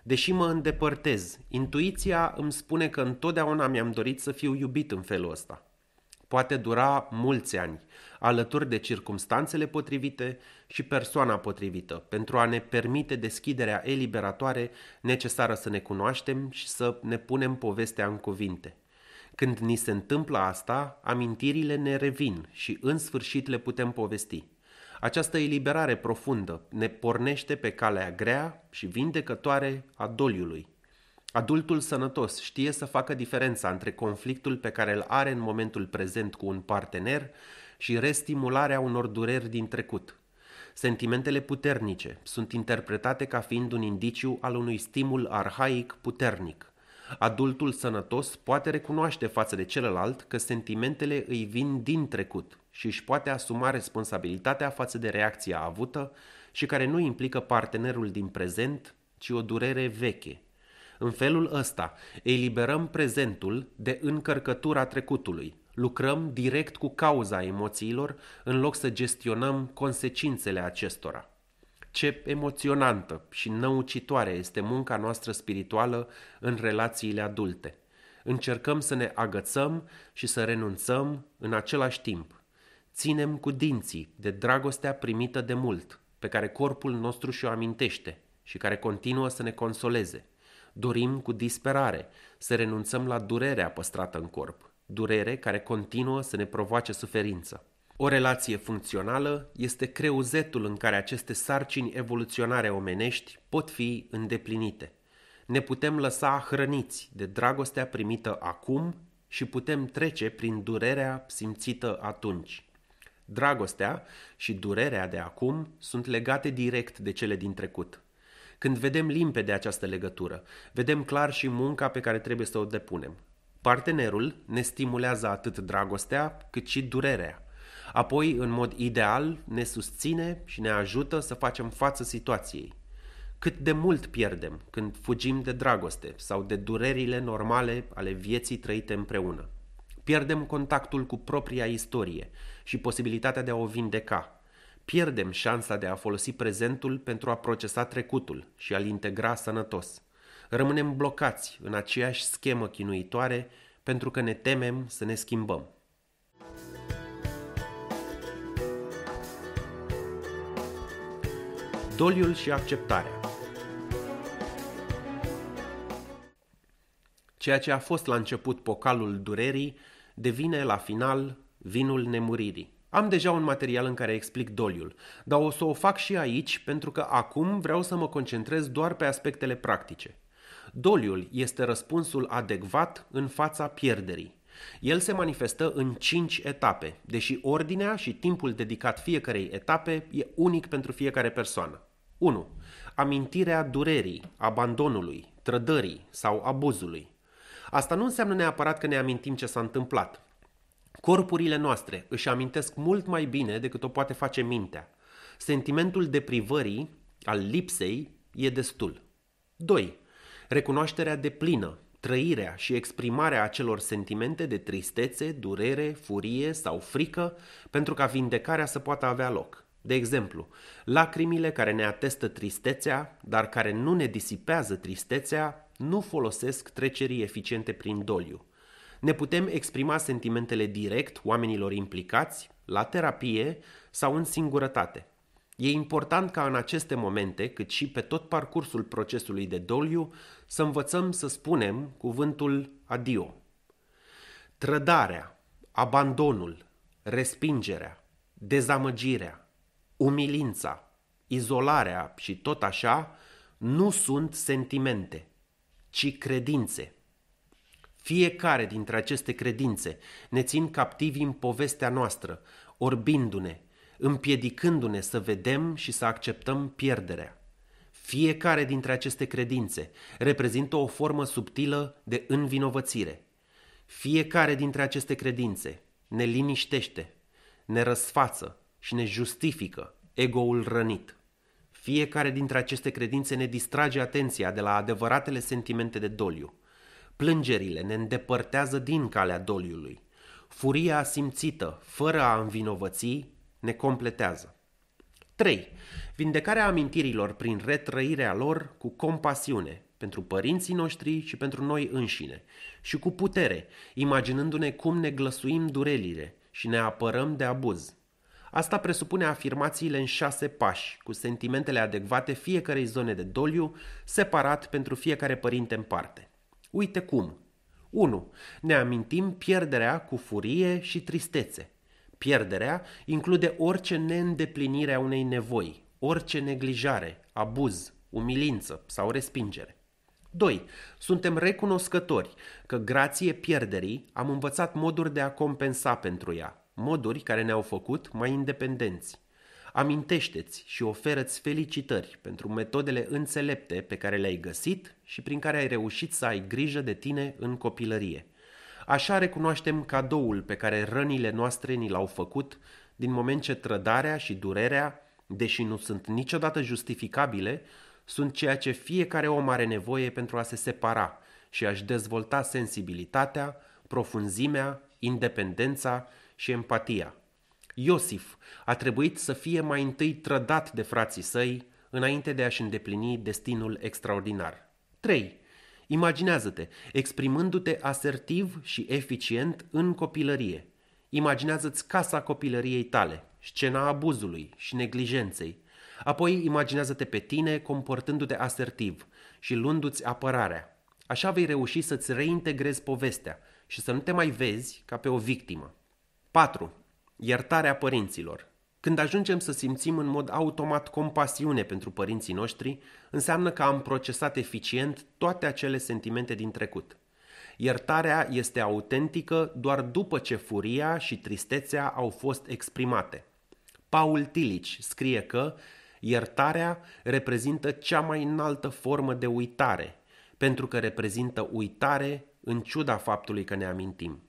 Deși mă îndepărtez, intuiția îmi spune că întotdeauna mi-am dorit să fiu iubit în felul ăsta. Poate dura mulți ani, alături de circumstanțele potrivite și persoana potrivită, pentru a ne permite deschiderea eliberatoare necesară să ne cunoaștem și să ne punem povestea în cuvinte. Când ni se întâmplă asta, amintirile ne revin și în sfârșit le putem povesti. Această eliberare profundă ne pornește pe calea grea și vindecătoare a doliului. Adultul sănătos știe să facă diferența între conflictul pe care îl are în momentul prezent cu un partener și restimularea unor dureri din trecut. Sentimentele puternice sunt interpretate ca fiind un indiciu al unui stimul arhaic puternic. Adultul sănătos poate recunoaște față de celălalt că sentimentele îi vin din trecut și își poate asuma responsabilitatea față de reacția avută și care nu implică partenerul din prezent, ci o durere veche. În felul ăsta, eliberăm prezentul de încărcătura trecutului, lucrăm direct cu cauza emoțiilor în loc să gestionăm consecințele acestora. Ce emoționantă și năucitoare este munca noastră spirituală în relațiile adulte. Încercăm să ne agățăm și să renunțăm în același timp. Ținem cu dinții de dragostea primită de mult, pe care corpul nostru și-o amintește și care continuă să ne consoleze. Dorim cu disperare să renunțăm la durerea păstrată în corp, durere care continuă să ne provoace suferință. O relație funcțională este creuzetul în care aceste sarcini evoluționare omenești pot fi îndeplinite. Ne putem lăsa hrăniți de dragostea primită acum și putem trece prin durerea simțită atunci. Dragostea și durerea de acum sunt legate direct de cele din trecut. Când vedem limpede această legătură, vedem clar și munca pe care trebuie să o depunem. Partenerul ne stimulează atât dragostea cât și durerea. Apoi, în mod ideal, ne susține și ne ajută să facem față situației. Cât de mult pierdem când fugim de dragoste sau de durerile normale ale vieții trăite împreună. Pierdem contactul cu propria istorie și posibilitatea de a o vindeca. Pierdem șansa de a folosi prezentul pentru a procesa trecutul și a-l integra sănătos. Rămânem blocați în aceeași schemă chinuitoare pentru că ne temem să ne schimbăm. Doliul și acceptarea. Ceea ce a fost la început pocalul durerii devine la final vinul nemuririi. Am deja un material în care explic doliul, dar o să o fac și aici pentru că acum vreau să mă concentrez doar pe aspectele practice. Doliul este răspunsul adecvat în fața pierderii. El se manifestă în 5 etape, deși ordinea și timpul dedicat fiecarei etape e unic pentru fiecare persoană. 1. Amintirea durerii, abandonului, trădării sau abuzului. Asta nu înseamnă neapărat că ne amintim ce s-a întâmplat. Corpurile noastre își amintesc mult mai bine decât o poate face mintea. Sentimentul deprivării, al lipsei, e destul. 2. Recunoașterea deplină, trăirea și exprimarea acelor sentimente de tristețe, durere, furie sau frică pentru ca vindecarea să poată avea loc. De exemplu, lacrimile care ne atestă tristețea, dar care nu ne disipează tristețea, nu folosesc trecerii eficiente prin doliu. Ne putem exprima sentimentele direct oamenilor implicați, la terapie sau în singurătate. E important ca în aceste momente, cât și pe tot parcursul procesului de doliu, să învățăm să spunem cuvântul adio. Trădarea, abandonul, respingerea, dezamăgirea, umilința, izolarea și tot așa nu sunt sentimente, ci credințe. Fiecare dintre aceste credințe ne țin captivi în povestea noastră, orbindu-ne, împiedicându-ne să vedem și să acceptăm pierderea. Fiecare dintre aceste credințe reprezintă o formă subtilă de învinovățire. Fiecare dintre aceste credințe ne liniștește, ne răsfață și ne justifică ego-ul rănit. Fiecare dintre aceste credințe ne distrage atenția de la adevăratele sentimente de doliu. Plângerile ne îndepărtează din calea doliului. Furia simțită, fără a învinovăți, ne completează. 3. Vindecarea amintirilor prin retrăirea lor cu compasiune, pentru părinții noștri și pentru noi înșine, și cu putere, imaginându-ne cum ne glăsuim durerile și ne apărăm de abuz. Asta presupune afirmațiile în 6 pași, cu sentimentele adecvate fiecarei zone de doliu, separat pentru fiecare părinte în parte. Uite cum. 1. Ne amintim pierderea cu furie și tristețe. Pierderea include orice neîndeplinire a unei nevoi, orice neglijare, abuz, umilință sau respingere. 2. Suntem recunoscători că, grație pierderii, am învățat moduri de a compensa pentru ea, moduri care ne-au făcut mai independenți. Amintește-ți și oferă-ți felicitări pentru metodele înțelepte pe care le-ai găsit și prin care ai reușit să ai grijă de tine în copilărie. Așa recunoaștem cadoul pe care rănile noastre ni l-au făcut, din moment ce trădarea și durerea, deși nu sunt niciodată justificabile, sunt ceea ce fiecare om are nevoie pentru a se separa și a-și dezvolta sensibilitatea, profunzimea, independența și empatia. Iosif a trebuit să fie mai întâi trădat de frații săi înainte de a-și îndeplini destinul extraordinar. 3. Imaginează-te exprimându-te asertiv și eficient în copilărie. Imaginează-ți casa copilăriei tale, scena abuzului și neglijenței. Apoi imaginează-te pe tine comportându-te asertiv și luându-ți apărarea. Așa vei reuși să-ți reintegrezi povestea și să nu te mai vezi ca pe o victimă. 4. Iertarea părinților. Când ajungem să simțim în mod automat compasiune pentru părinții noștri, înseamnă că am procesat eficient toate acele sentimente din trecut. Iertarea este autentică doar după ce furia și tristețea au fost exprimate. Paul Tillich scrie că iertarea reprezintă cea mai înaltă formă de uitare, pentru că reprezintă uitare în ciuda faptului că ne amintim.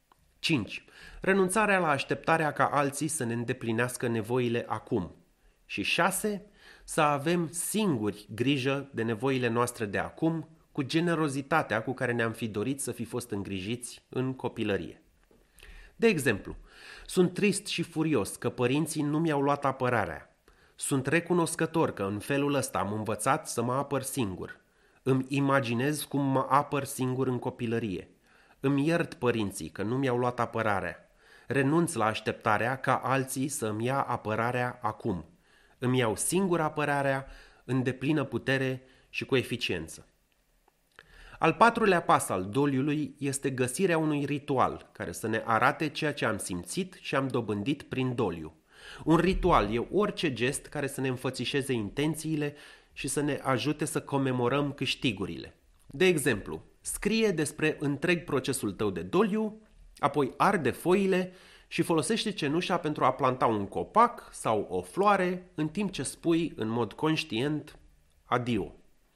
5. Renunțarea la așteptarea ca alții să ne îndeplinească nevoile acum. Și 6. Să avem singuri grijă de nevoile noastre de acum, cu generozitatea cu care ne-am fi dorit să fi fost îngrijiți în copilărie. De exemplu, sunt trist și furios că părinții nu mi-au luat apărarea. Sunt recunoscător că în felul ăsta am învățat să mă apăr singur. Îmi imaginez cum mă apăr singur în copilărie. Îmi iert părinții că nu mi-au luat apărarea. Renunț la așteptarea ca alții să îmi ia apărarea acum. Îmi iau singur apărarea în deplină putere și cu eficiență. Al 4-lea pas al doliului este găsirea unui ritual care să ne arate ceea ce am simțit și am dobândit prin doliu. Un ritual e orice gest care să ne înfățișeze intențiile și să ne ajute să comemorăm câștigurile. De exemplu, scrie despre întreg procesul tău de doliu, apoi arde foile și folosește cenușa pentru a planta un copac sau o floare în timp ce spui în mod conștient adio.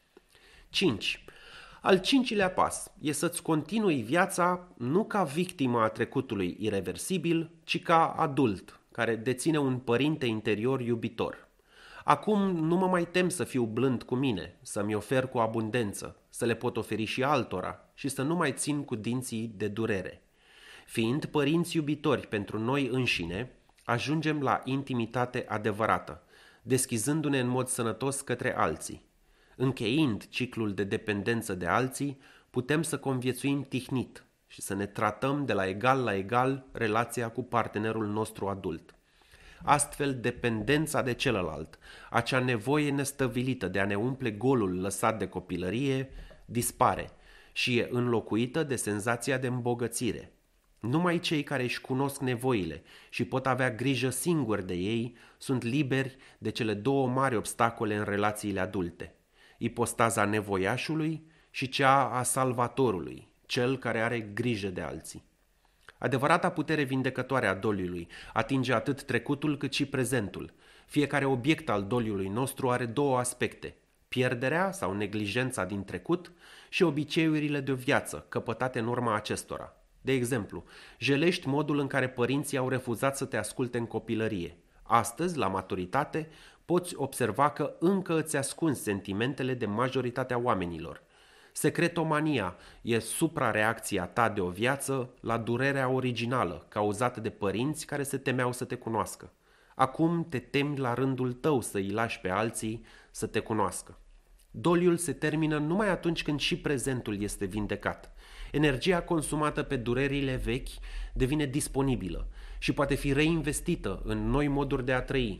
5. Al 5-lea pas e să-ți continui viața nu ca victimă a trecutului ireversibil, ci ca adult care deține un părinte interior iubitor. Acum nu mă mai tem să fiu blând cu mine, să-mi ofer cu abundență, să le pot oferi și altora și să nu mai țin cu dinții de durere. Fiind părinți iubitori pentru noi înșine, ajungem la intimitate adevărată, deschizându-ne în mod sănătos către alții. Încheind ciclul de dependență de alții, putem să conviețuim tihnit și să ne tratăm de la egal la egal relația cu partenerul nostru adult. Astfel, dependența de celălalt, acea nevoie nestăvilită de a ne umple golul lăsat de copilărie, dispare și e înlocuită de senzația de îmbogățire. Numai cei care își cunosc nevoile și pot avea grijă singuri de ei sunt liberi de cele două mari obstacole în relațiile adulte: ipostaza nevoiașului și cea a salvatorului, cel care are grijă de alții. Adevărata putere vindecătoare a doliului atinge atât trecutul cât și prezentul. Fiecare obiect al doliului nostru are două aspecte: pierderea sau neglijența din trecut și obiceiurile de viață căpătate în urma acestora. De exemplu, jelești modul în care părinții au refuzat să te asculte în copilărie. Astăzi, la maturitate, poți observa că încă îți ascunzi sentimentele de majoritatea oamenilor. Secretomania e suprareacția ta de o viață la durerea originală cauzată de părinți care se temeau să te cunoască. Acum te temi la rândul tău să îi lași pe alții să te cunoască. Doliul se termină numai atunci când și prezentul este vindecat. Energia consumată pe durerile vechi devine disponibilă și poate fi reinvestită în noi moduri de a trăi.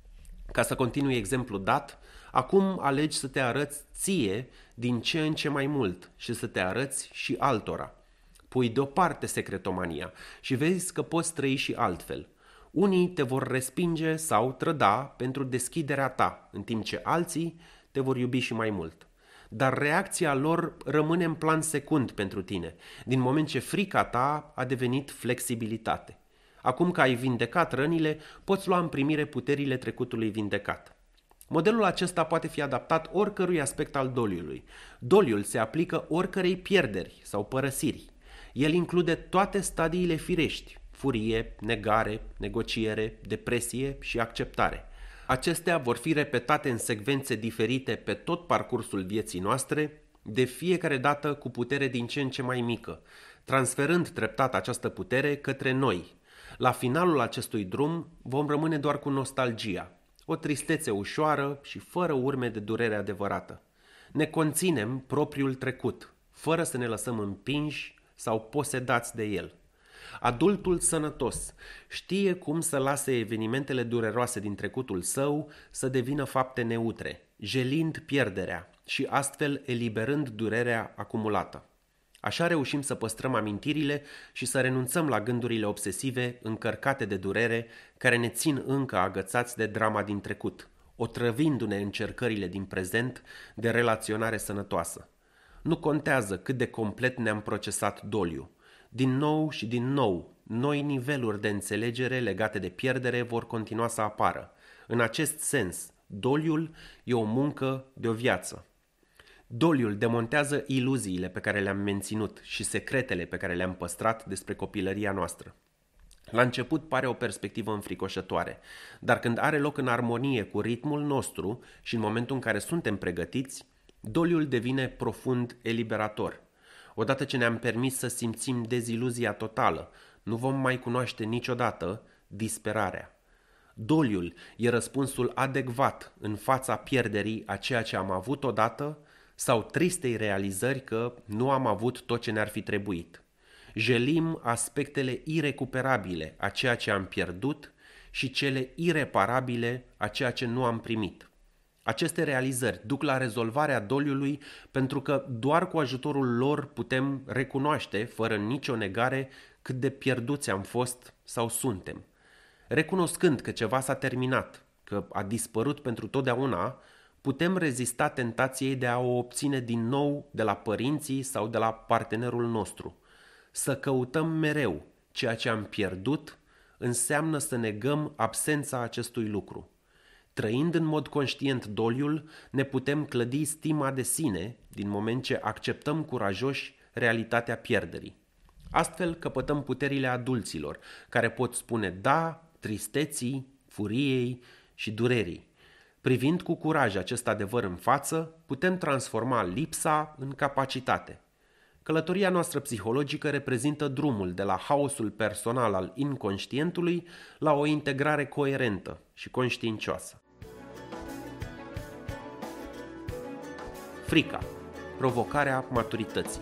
Ca să continui exemplul dat, acum alegi să te arăți ție din ce în ce mai mult și să te arăți și altora. Pui deoparte secretomania și vezi că poți trăi și altfel. Unii te vor respinge sau trăda pentru deschiderea ta, în timp ce alții te vor iubi și mai mult. Dar reacția lor rămâne în plan secund pentru tine, din moment ce frica ta a devenit flexibilitate. Acum că ai vindecat rănile, poți lua în primire puterile trecutului vindecat. Modelul acesta poate fi adaptat oricărui aspect al doliului. Doliul se aplică oricărei pierderi sau părăsiri. El include toate stadiile firești: furie, negare, negociere, depresie și acceptare. Acestea vor fi repetate în secvențe diferite pe tot parcursul vieții noastre, de fiecare dată cu putere din ce în ce mai mică, transferând treptat această putere către noi. La finalul acestui drum vom rămâne doar cu nostalgia, o tristețe ușoară și fără urme de durere adevărată. Ne conținem propriul trecut, fără să ne lăsăm împinși sau posedați de el. Adultul sănătos știe cum să lase evenimentele dureroase din trecutul său să devină fapte neutre, jelind pierderea și astfel eliberând durerea acumulată. Așa reușim să păstrăm amintirile și să renunțăm la gândurile obsesive încărcate de durere care ne țin încă agățați de drama din trecut, otrăvindu-ne încercările din prezent de relaționare sănătoasă. Nu contează cât de complet ne-am procesat doliu. Din nou și din nou, noi niveluri de înțelegere legate de pierdere vor continua să apară. În acest sens, doliul e o muncă de o viață. Doliul demontează iluziile pe care le-am menținut și secretele pe care le-am păstrat despre copilăria noastră. La început pare o perspectivă înfricoșătoare, dar când are loc în armonie cu ritmul nostru și în momentul în care suntem pregătiți, doliul devine profund eliberator. Odată ce ne-am permis să simțim deziluzia totală, nu vom mai cunoaște niciodată disperarea. Doliul e răspunsul adecvat în fața pierderii a ceea ce am avut odată sau tristei realizări că nu am avut tot ce ne-ar fi trebuit. Jelim aspectele irecuperabile a ceea ce am pierdut și cele ireparabile a ceea ce nu am primit. Aceste realizări duc la rezolvarea doliului pentru că doar cu ajutorul lor putem recunoaște, fără nicio negare, cât de pierduți am fost sau suntem. Recunoscând că ceva s-a terminat, că a dispărut pentru totdeauna, putem rezista tentației de a o obține din nou de la părinții sau de la partenerul nostru. Să căutăm mereu ceea ce am pierdut înseamnă să negăm absența acestui lucru. Trăind în mod conștient doliul, ne putem clădi stima de sine din moment ce acceptăm curajoși realitatea pierderii. Astfel căpătăm puterile adulților, care pot spune da tristeții, furiei și durerii. Privind cu curaj acest adevăr în față, putem transforma lipsa în capacitate. Călătoria noastră psihologică reprezintă drumul de la haosul personal al inconștientului la o integrare coerentă și conștiincioasă. Frica, provocarea maturității.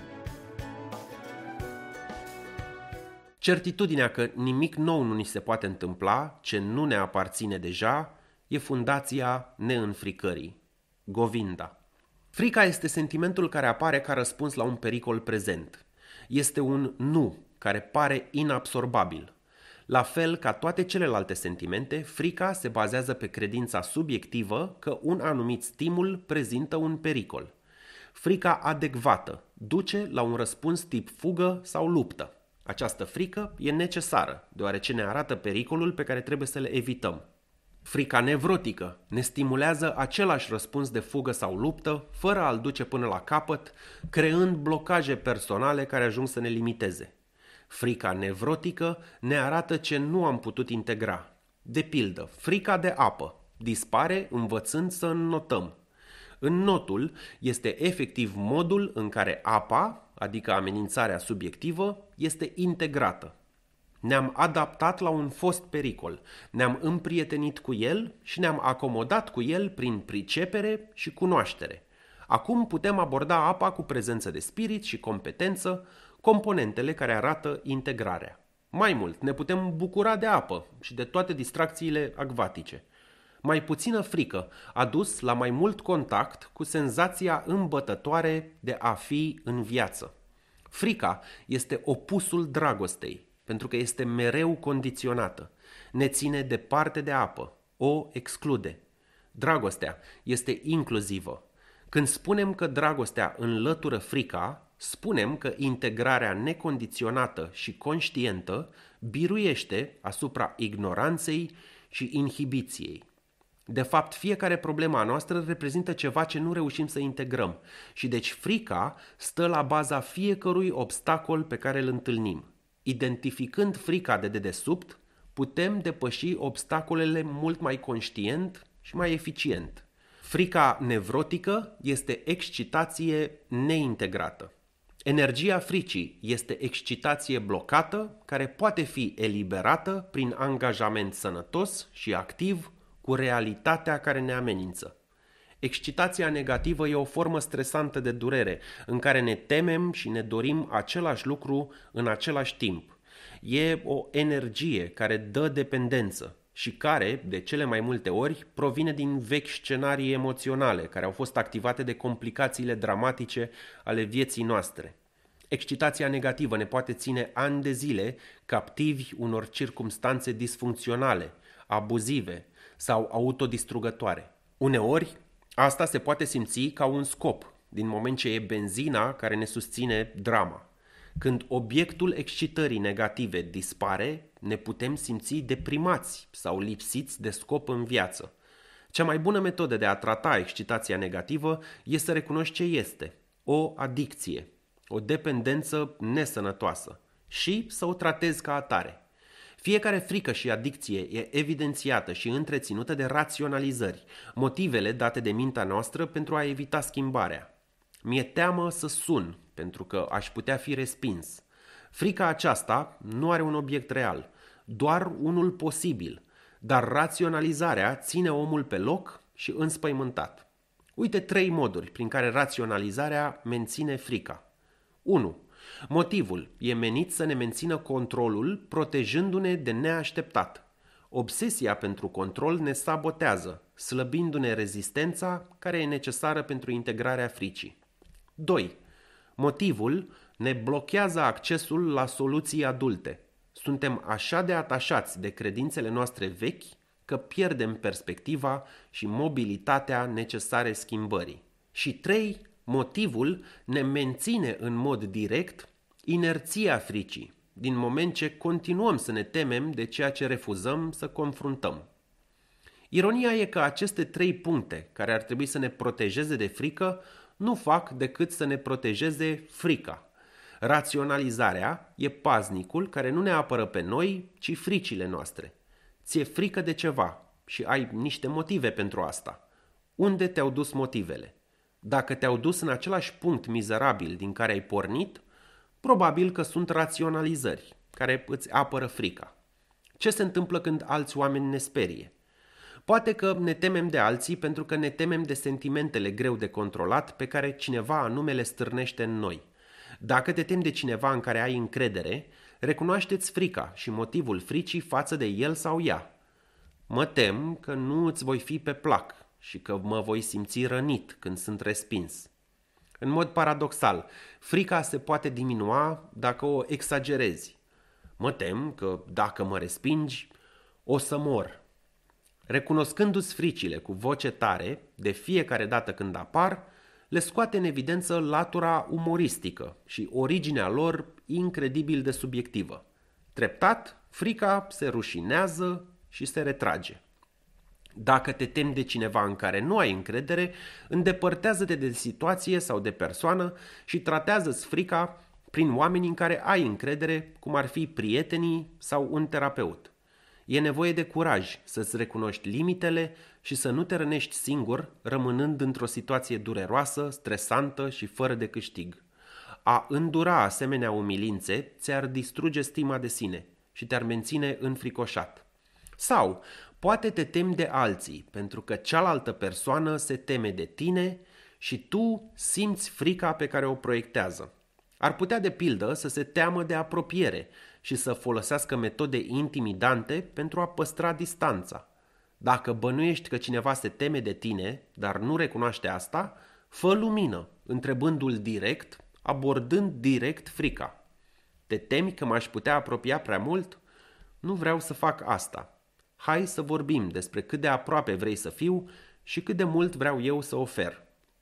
Certitudinea că nimic nou nu ni se poate întâmpla, ce nu ne aparține deja, e fundația neînfricării. Govinda. Frica este sentimentul care apare ca răspuns la un pericol prezent. Este un nu care pare inabsorbabil. La fel ca toate celelalte sentimente, frica se bazează pe credința subiectivă că un anumit stimul prezintă un pericol. Frica adecvată duce la un răspuns tip fugă sau luptă. Această frică e necesară, deoarece ne arată pericolul pe care trebuie să le evităm. Frica nevrotică ne stimulează același răspuns de fugă sau luptă, fără a-l duce până la capăt, creând blocaje personale care ajung să ne limiteze. Frica nevrotică ne arată ce nu am putut integra. De pildă, frica de apă dispare învățând să înnotăm. Înnotul este efectiv modul în care apa, adică amenințarea subiectivă, este integrată. Ne-am adaptat la un fost pericol, ne-am împrietenit cu el și ne-am acomodat cu el prin pricepere și cunoaștere. Acum putem aborda apa cu prezență de spirit și competență, componentele care arată integrarea. Mai mult, ne putem bucura de apă și de toate distracțiile acvatice. Mai puțină frică a dus la mai mult contact cu senzația îmbătătoare de a fi în viață. Frica este opusul dragostei, pentru că este mereu condiționată. Ne ține departe de apă, o exclude. Dragostea este inclusivă. Când spunem că dragostea înlătură frica, spunem că integrarea necondiționată și conștientă biruiește asupra ignoranței și inhibiției. De fapt, fiecare problemă a noastră reprezintă ceva ce nu reușim să integrăm și deci frica stă la baza fiecărui obstacol pe care îl întâlnim. Identificând frica de dedesubt, putem depăși obstacolele mult mai conștient și mai eficient. Frica nevrotică este excitație neintegrată. Energia fricii este excitație blocată care poate fi eliberată prin angajament sănătos și activ cu realitatea care ne amenință. Excitația negativă e o formă stresantă de durere, în care ne temem și ne dorim același lucru în același timp. E o energie care dă dependență și care, de cele mai multe ori, provine din vechi scenarii emoționale care au fost activate de complicațiile dramatice ale vieții noastre. Excitația negativă ne poate ține ani de zile captivi unor circumstanțe disfuncționale, abuzive sau autodistrugătoare. Uneori, asta se poate simți ca un scop, din moment ce e benzina care ne susține drama. Când obiectul excitării negative dispare, ne putem simți deprimați sau lipsiți de scop în viață. Cea mai bună metodă de a trata excitația negativă este să recunoști ce este: o adicție, o dependență nesănătoasă, și să o tratezi ca atare. Fiecare frică și adicție e evidențiată și întreținută de raționalizări, motivele date de mintea noastră pentru a evita schimbarea. Mi-e teamă să sun, pentru că aș putea fi respins. Frica aceasta nu are un obiect real, doar unul posibil, dar raționalizarea ține omul pe loc și înspăimântat. Uite 3 moduri prin care raționalizarea menține frica. 1. Motivul e menit să ne mențină controlul, protejându-ne de neașteptat. Obsesia pentru control ne sabotează, slăbindu-ne rezistența care e necesară pentru integrarea fricii. 2. Motivul ne blochează accesul la soluții adulte. Suntem așa de atașați de credințele noastre vechi că pierdem perspectiva și mobilitatea necesare schimbării. Și 3. Motivul ne menține în mod direct inerția fricii, din moment ce continuăm să ne temem de ceea ce refuzăm să confruntăm. Ironia e că aceste 3 puncte care ar trebui să ne protejeze de frică nu fac decât să ne protejeze frica. Raționalizarea e paznicul care nu ne apără pe noi, ci fricile noastre. Ți-e frică de ceva și ai niște motive pentru asta. Unde te-au dus motivele? Dacă te-au dus în același punct mizerabil din care ai pornit, probabil că sunt raționalizări care îți apără frica. Ce se întâmplă când alți oameni ne sperie? Poate că ne temem de alții pentru că ne temem de sentimentele greu de controlat pe care cineva anume le stârnește în noi. Dacă te temi de cineva în care ai încredere, recunoaște-ți frica și motivul fricii față de el sau ea. Mă tem că nu îți voi fi pe plac și că mă voi simți rănit când sunt respins. În mod paradoxal, frica se poate diminua dacă o exagerezi. Mă tem că dacă mă respingi, o să mor. Recunoscându-ți fricile cu voce tare, de fiecare dată când apar, le scoate în evidență latura umoristică și originea lor incredibil de subiectivă. Treptat, frica se rușinează și se retrage. Dacă te temi de cineva în care nu ai încredere, îndepărtează-te de situație sau de persoană și tratează-ți frica prin oameni în care ai încredere, cum ar fi prietenii sau un terapeut. E nevoie de curaj să-ți recunoști limitele și să nu te rănești singur, rămânând într-o situație dureroasă, stresantă și fără de câștig. A îndura asemenea umilințe ți-ar distruge stima de sine. și te-ar menține înfricoșat. Sau poate te temi de alții pentru că cealaltă persoană se teme de tine și tu simți frica pe care o proiectează. Ar putea de pildă să se teamă de apropiere și să folosească metode intimidante pentru a păstra distanța. Dacă bănuiești că cineva se teme de tine, dar nu recunoaște asta, fă lumină, întrebându-l direct, abordând direct frica. Te temi că m-aș putea apropia prea mult? Nu vreau să fac asta. Hai să vorbim despre cât de aproape vrei să fiu și cât de mult vreau eu să ofer.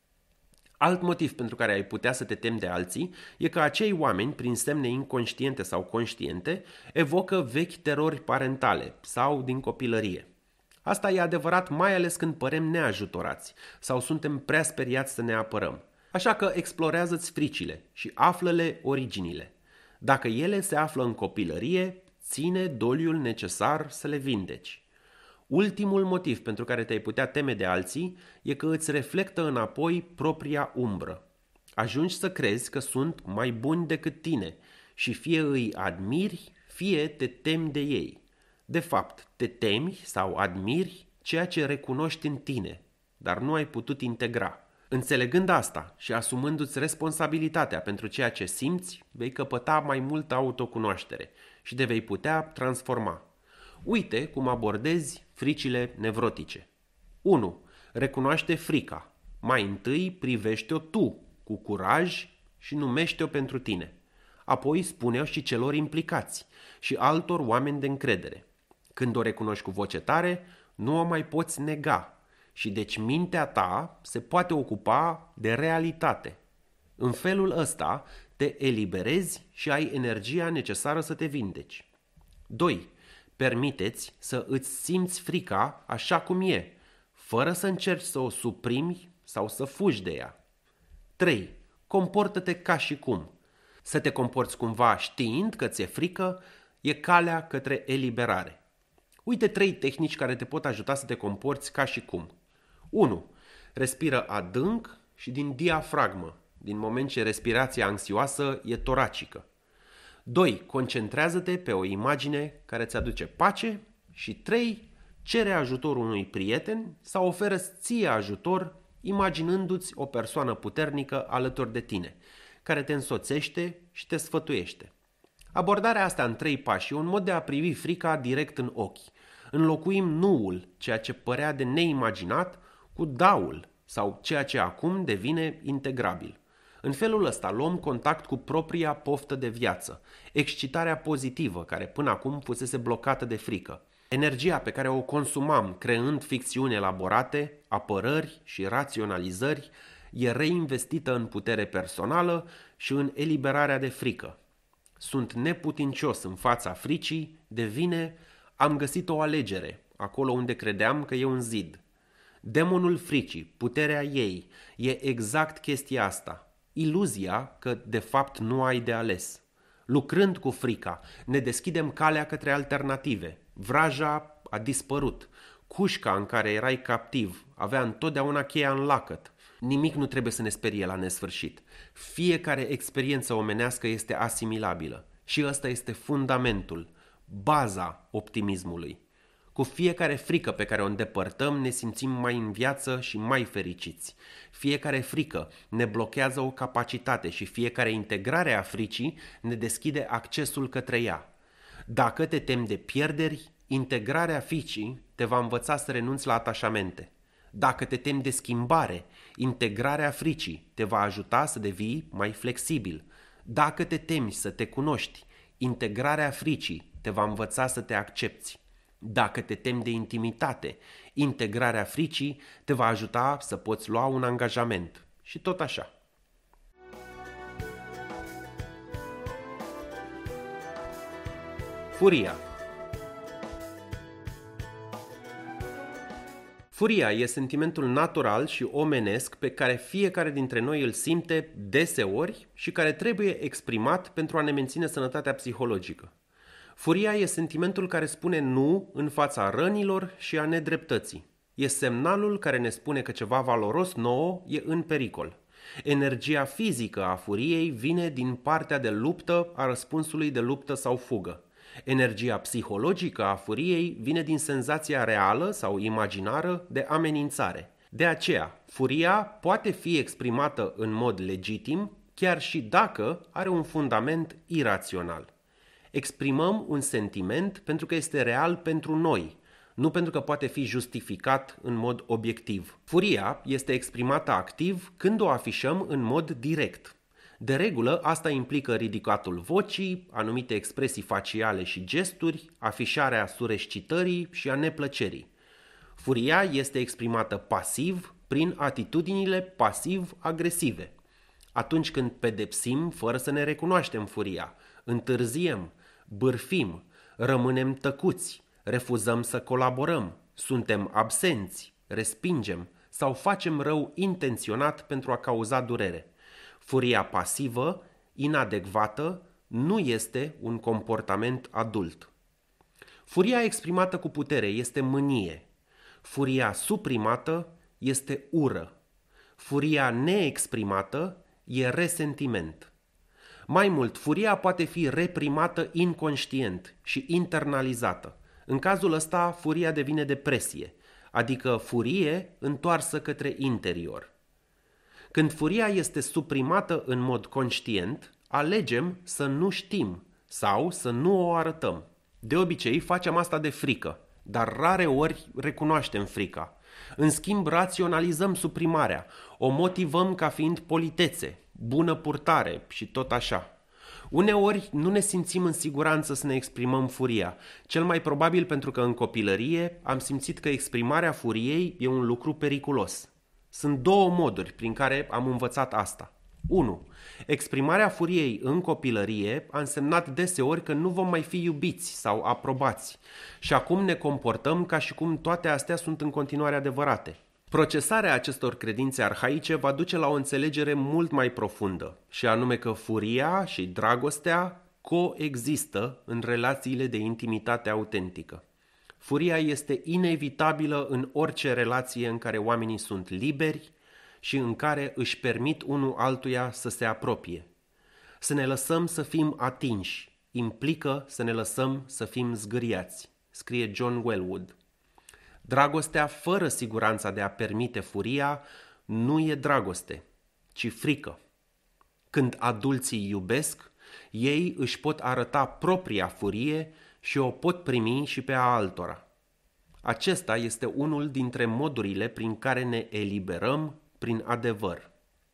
Alt motiv pentru care ai putea să te temi de alții e că acei oameni, prin semne inconștiente sau conștiente, evocă vechi terori parentale sau din copilărie. Asta e adevărat mai ales când părem neajutorați sau suntem prea speriați să ne apărăm. Așa că explorează-ți fricile și află-le originile. Dacă ele se află în copilărie, ține doliul necesar să le vindeci. Ultimul motiv pentru care te-ai putea teme de alții e că îți reflectă înapoi propria umbră. Ajungi să crezi că sunt mai buni decât tine și fie îi admiri, fie te temi de ei. De fapt, te temi sau admiri ceea ce recunoști în tine, dar nu ai putut integra. Înțelegând asta și asumându-ți responsabilitatea pentru ceea ce simți, vei căpăta mai multă autocunoaștere și te vei putea transforma. Uite cum abordezi fricile nevrotice. 1. Recunoaște frica. Mai întâi privește-o tu, cu curaj și numește-o pentru tine. Apoi spune-o și celor implicați și altor oameni de încredere. Când o recunoști cu voce tare, nu o mai poți nega și deci mintea ta se poate ocupa de realitate. În felul ăsta te eliberezi și ai energia necesară să te vindeci. 2. Permiteți să îți simți frica așa cum e, fără să încerci să o suprimi sau să fugi de ea. 3. Comportă-te ca și cum. Să te comporți cumva știind că ți-e frică e calea către eliberare. Uite 3 tehnici care te pot ajuta să te comporți ca și cum. 1. Respiră adânc și din diafragmă, din moment ce respirația anxioasă e toracică. 2. Concentrează-te pe o imagine care îți aduce pace și 3. Cere ajutorul unui prieten sau oferă ție ajutor imaginându-ți o persoană puternică alături de tine, care te însoțește și te sfătuiește. Abordarea asta în 3 pași e un mod de a privi frica direct în ochi. Înlocuim nuul, ceea ce părea de neimaginat, cu daul sau ceea ce acum devine integrabil. În felul ăsta luăm contact cu propria poftă de viață, excitarea pozitivă care până acum fusese blocată de frică. Energia pe care o consumam creând ficțiuni elaborate, apărări și raționalizări e reinvestită în putere personală și în eliberarea de frică. Sunt neputincios în fața fricii, devine am găsit o alegere, acolo unde credeam că e un zid. Demonul fricii, puterea ei, e exact chestia asta. Iluzia că de fapt nu ai de ales. Lucrând cu frica, ne deschidem calea către alternative. Vraja a dispărut. Cușca în care erai captiv avea întotdeauna cheia în lacăt. Nimic nu trebuie să ne sperie la nesfârșit. Fiecare experiență omenească este asimilabilă și ăsta este fundamentul, baza optimismului. Cu fiecare frică pe care o îndepărtăm ne simțim mai în viață și mai fericiți. Fiecare frică ne blochează o capacitate și fiecare integrare a fricii ne deschide accesul către ea. Dacă te temi de pierderi, integrarea fricii te va învăța să renunți la atașamente. Dacă te temi de schimbare, integrarea fricii te va ajuta să devii mai flexibil. Dacă te temi să te cunoști, integrarea fricii te va învăța să te accepți. Dacă te temi de intimitate, integrarea fricii te va ajuta să poți lua un angajament. Și tot așa. Furia. Furia e sentimentul natural și omenesc pe care fiecare dintre noi îl simte deseori și care trebuie exprimat pentru a ne menține sănătatea psihologică. Furia e sentimentul care spune nu în fața rănilor și a nedreptății. E semnalul care ne spune că ceva valoros nouă e în pericol. Energia fizică a furiei vine din partea de luptă a răspunsului de luptă sau fugă. Energia psihologică a furiei vine din senzația reală sau imaginară de amenințare. De aceea, furia poate fi exprimată în mod legitim, chiar și dacă are un fundament irațional. Exprimăm un sentiment pentru că este real pentru noi, nu pentru că poate fi justificat în mod obiectiv. Furia este exprimată activ când o afișăm în mod direct. De regulă, asta implică ridicatul vocii, anumite expresii faciale și gesturi, afișarea surescitării și a neplăcerii. Furia este exprimată pasiv prin atitudinile pasiv-agresive. Atunci când pedepsim fără să ne recunoaștem furia, întârziem, bârfim, rămânem tăcuți, refuzăm să colaborăm, suntem absenți, respingem sau facem rău intenționat pentru a cauza durere. Furia pasivă, inadecvată, nu este un comportament adult. Furia exprimată cu putere este mânie. Furia suprimată este ură. Furia neexprimată e resentiment. Mai mult, furia poate fi reprimată inconștient și internalizată. În cazul ăsta, furia devine depresie, adică furie întoarsă către interior. Când furia este suprimată în mod conștient, alegem să nu știm sau să nu o arătăm. De obicei facem asta de frică, dar rare ori recunoaștem frica. În schimb, raționalizăm suprimarea, o motivăm ca fiind politețe, bună purtare și tot așa. Uneori nu ne simțim în siguranță să ne exprimăm furia, cel mai probabil pentru că în copilărie am simțit că exprimarea furiei e un lucru periculos. Sunt două moduri prin care am învățat asta. 1. Exprimarea furiei în copilărie a însemnat deseori că nu vom mai fi iubiți sau aprobați și acum ne comportăm ca și cum toate astea sunt în continuare adevărate. Procesarea acestor credințe arhaice va duce la o înțelegere mult mai profundă, și anume că furia și dragostea coexistă în relațiile de intimitate autentică. Furia este inevitabilă în orice relație în care oamenii sunt liberi și în care își permit unul altuia să se apropie. Să ne lăsăm să fim atinși implică să ne lăsăm să fim zgâriați, scrie John Welwood. Dragostea fără siguranța de a permite furia nu e dragoste, ci frică. Când adulții iubesc, ei își pot arăta propria furie și o pot primi și pe a altora. Acesta este unul dintre modurile prin care ne eliberăm prin adevăr.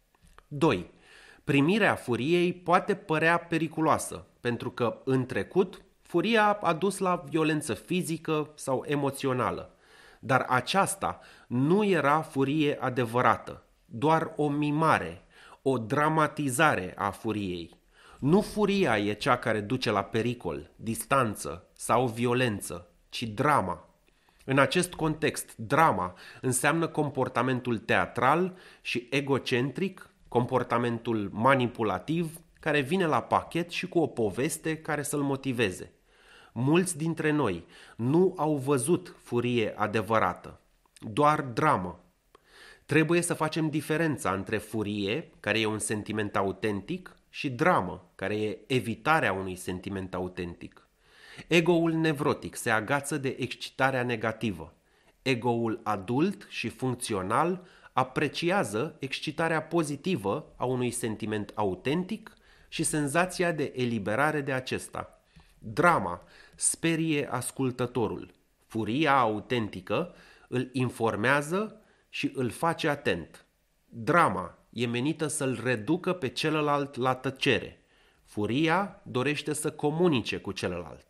2. Primirea furiei poate părea periculoasă, pentru că, în trecut, furia a dus la violență fizică sau emoțională. Dar aceasta nu era furie adevărată, doar o mimare, o dramatizare a furiei. Nu furia e cea care duce la pericol, distanță sau violență, ci drama. În acest context, drama înseamnă comportamentul teatral și egocentric, comportamentul manipulativ, care vine la pachet și cu o poveste care să-l motiveze. Mulți dintre noi nu au văzut furie adevărată, doar dramă. Trebuie să facem diferența între furie, care e un sentiment autentic, și dramă, care e evitarea unui sentiment autentic. Ego-ul nevrotic se agață de excitarea negativă. Ego-ul adult și funcțional apreciază excitarea pozitivă a unui sentiment autentic și senzația de eliberare de acesta. Drama sperie ascultătorul. Furia autentică îl informează și îl face atent. Drama e menită să-l reducă pe celălalt la tăcere. Furia dorește să comunice cu celălalt.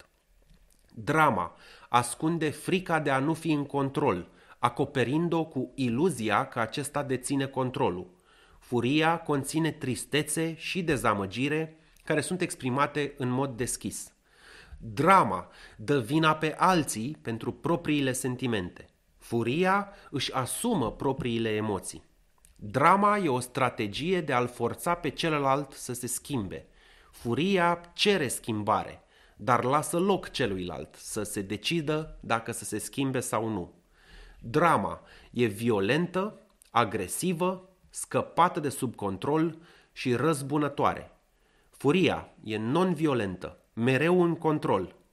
Drama ascunde frica de a nu fi în control, acoperind-o cu iluzia că acesta deține controlul. Furia conține tristețe și dezamăgire care sunt exprimate în mod deschis. Drama dă vina pe alții pentru propriile sentimente. Furia își asumă propriile emoții. Drama e o strategie de a-l forța pe celălalt să se schimbe. Furia cere schimbare, dar lasă loc celuilalt să se decidă dacă să se schimbe sau nu. Drama e violentă, agresivă, scăpată de sub control și răzbunătoare. Furia e non-violentă, mereu în control,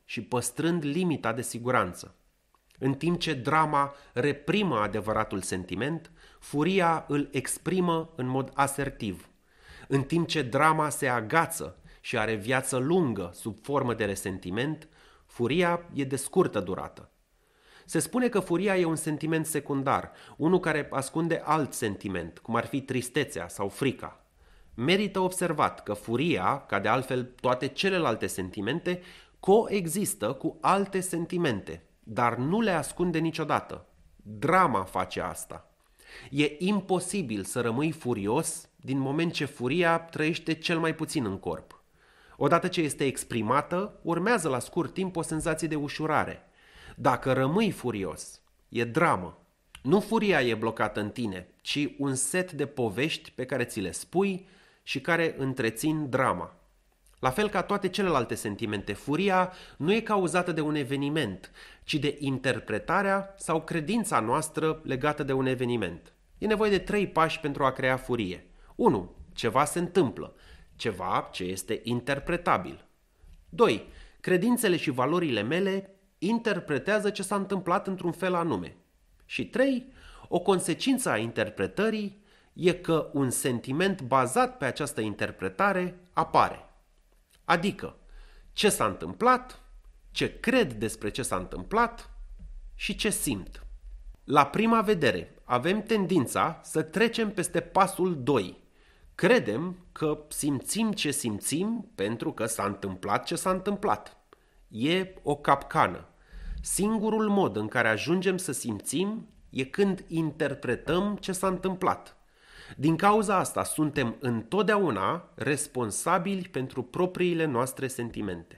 și păstrând limita de siguranță. În timp ce drama reprimă adevăratul sentiment, furia îl exprimă în mod asertiv. În timp ce drama se agață și are viață lungă sub formă de resentiment, furia e de scurtă durată. Se spune că furia e un sentiment secundar, unul care ascunde alt sentiment, cum ar fi tristețea sau frica. Merită observat că furia, ca de altfel toate celelalte sentimente, coexistă cu alte sentimente, dar nu le ascunde niciodată. Drama face asta. E imposibil să rămâi furios din moment ce furia trăiește cel mai puțin în corp. Odată ce este exprimată, urmează la scurt timp o senzație de ușurare. Dacă rămâi furios, e dramă. Nu furia e blocată în tine, ci un set de povești pe care ți le spui și care întrețin drama. La fel ca toate celelalte sentimente, furia nu e cauzată de un eveniment, ci de interpretarea sau credința noastră legată de un eveniment. E nevoie de 3 pași pentru a crea furie. 1. Ceva se întâmplă, ceva ce este interpretabil. 2. Credințele și valorile mele interpretează ce s-a întâmplat într-un fel anume. Și 3. O consecință a interpretării e că un sentiment bazat pe această interpretare apare. Adică ce s-a întâmplat, ce cred despre ce s-a întâmplat și ce simt. La prima vedere, avem tendința să trecem peste pasul 2. Credem că simțim ce simțim pentru că s-a întâmplat ce s-a întâmplat. E o capcană. Singurul mod în care ajungem să simțim e când interpretăm ce s-a întâmplat. Din cauza asta suntem întotdeauna responsabili pentru propriile noastre sentimente.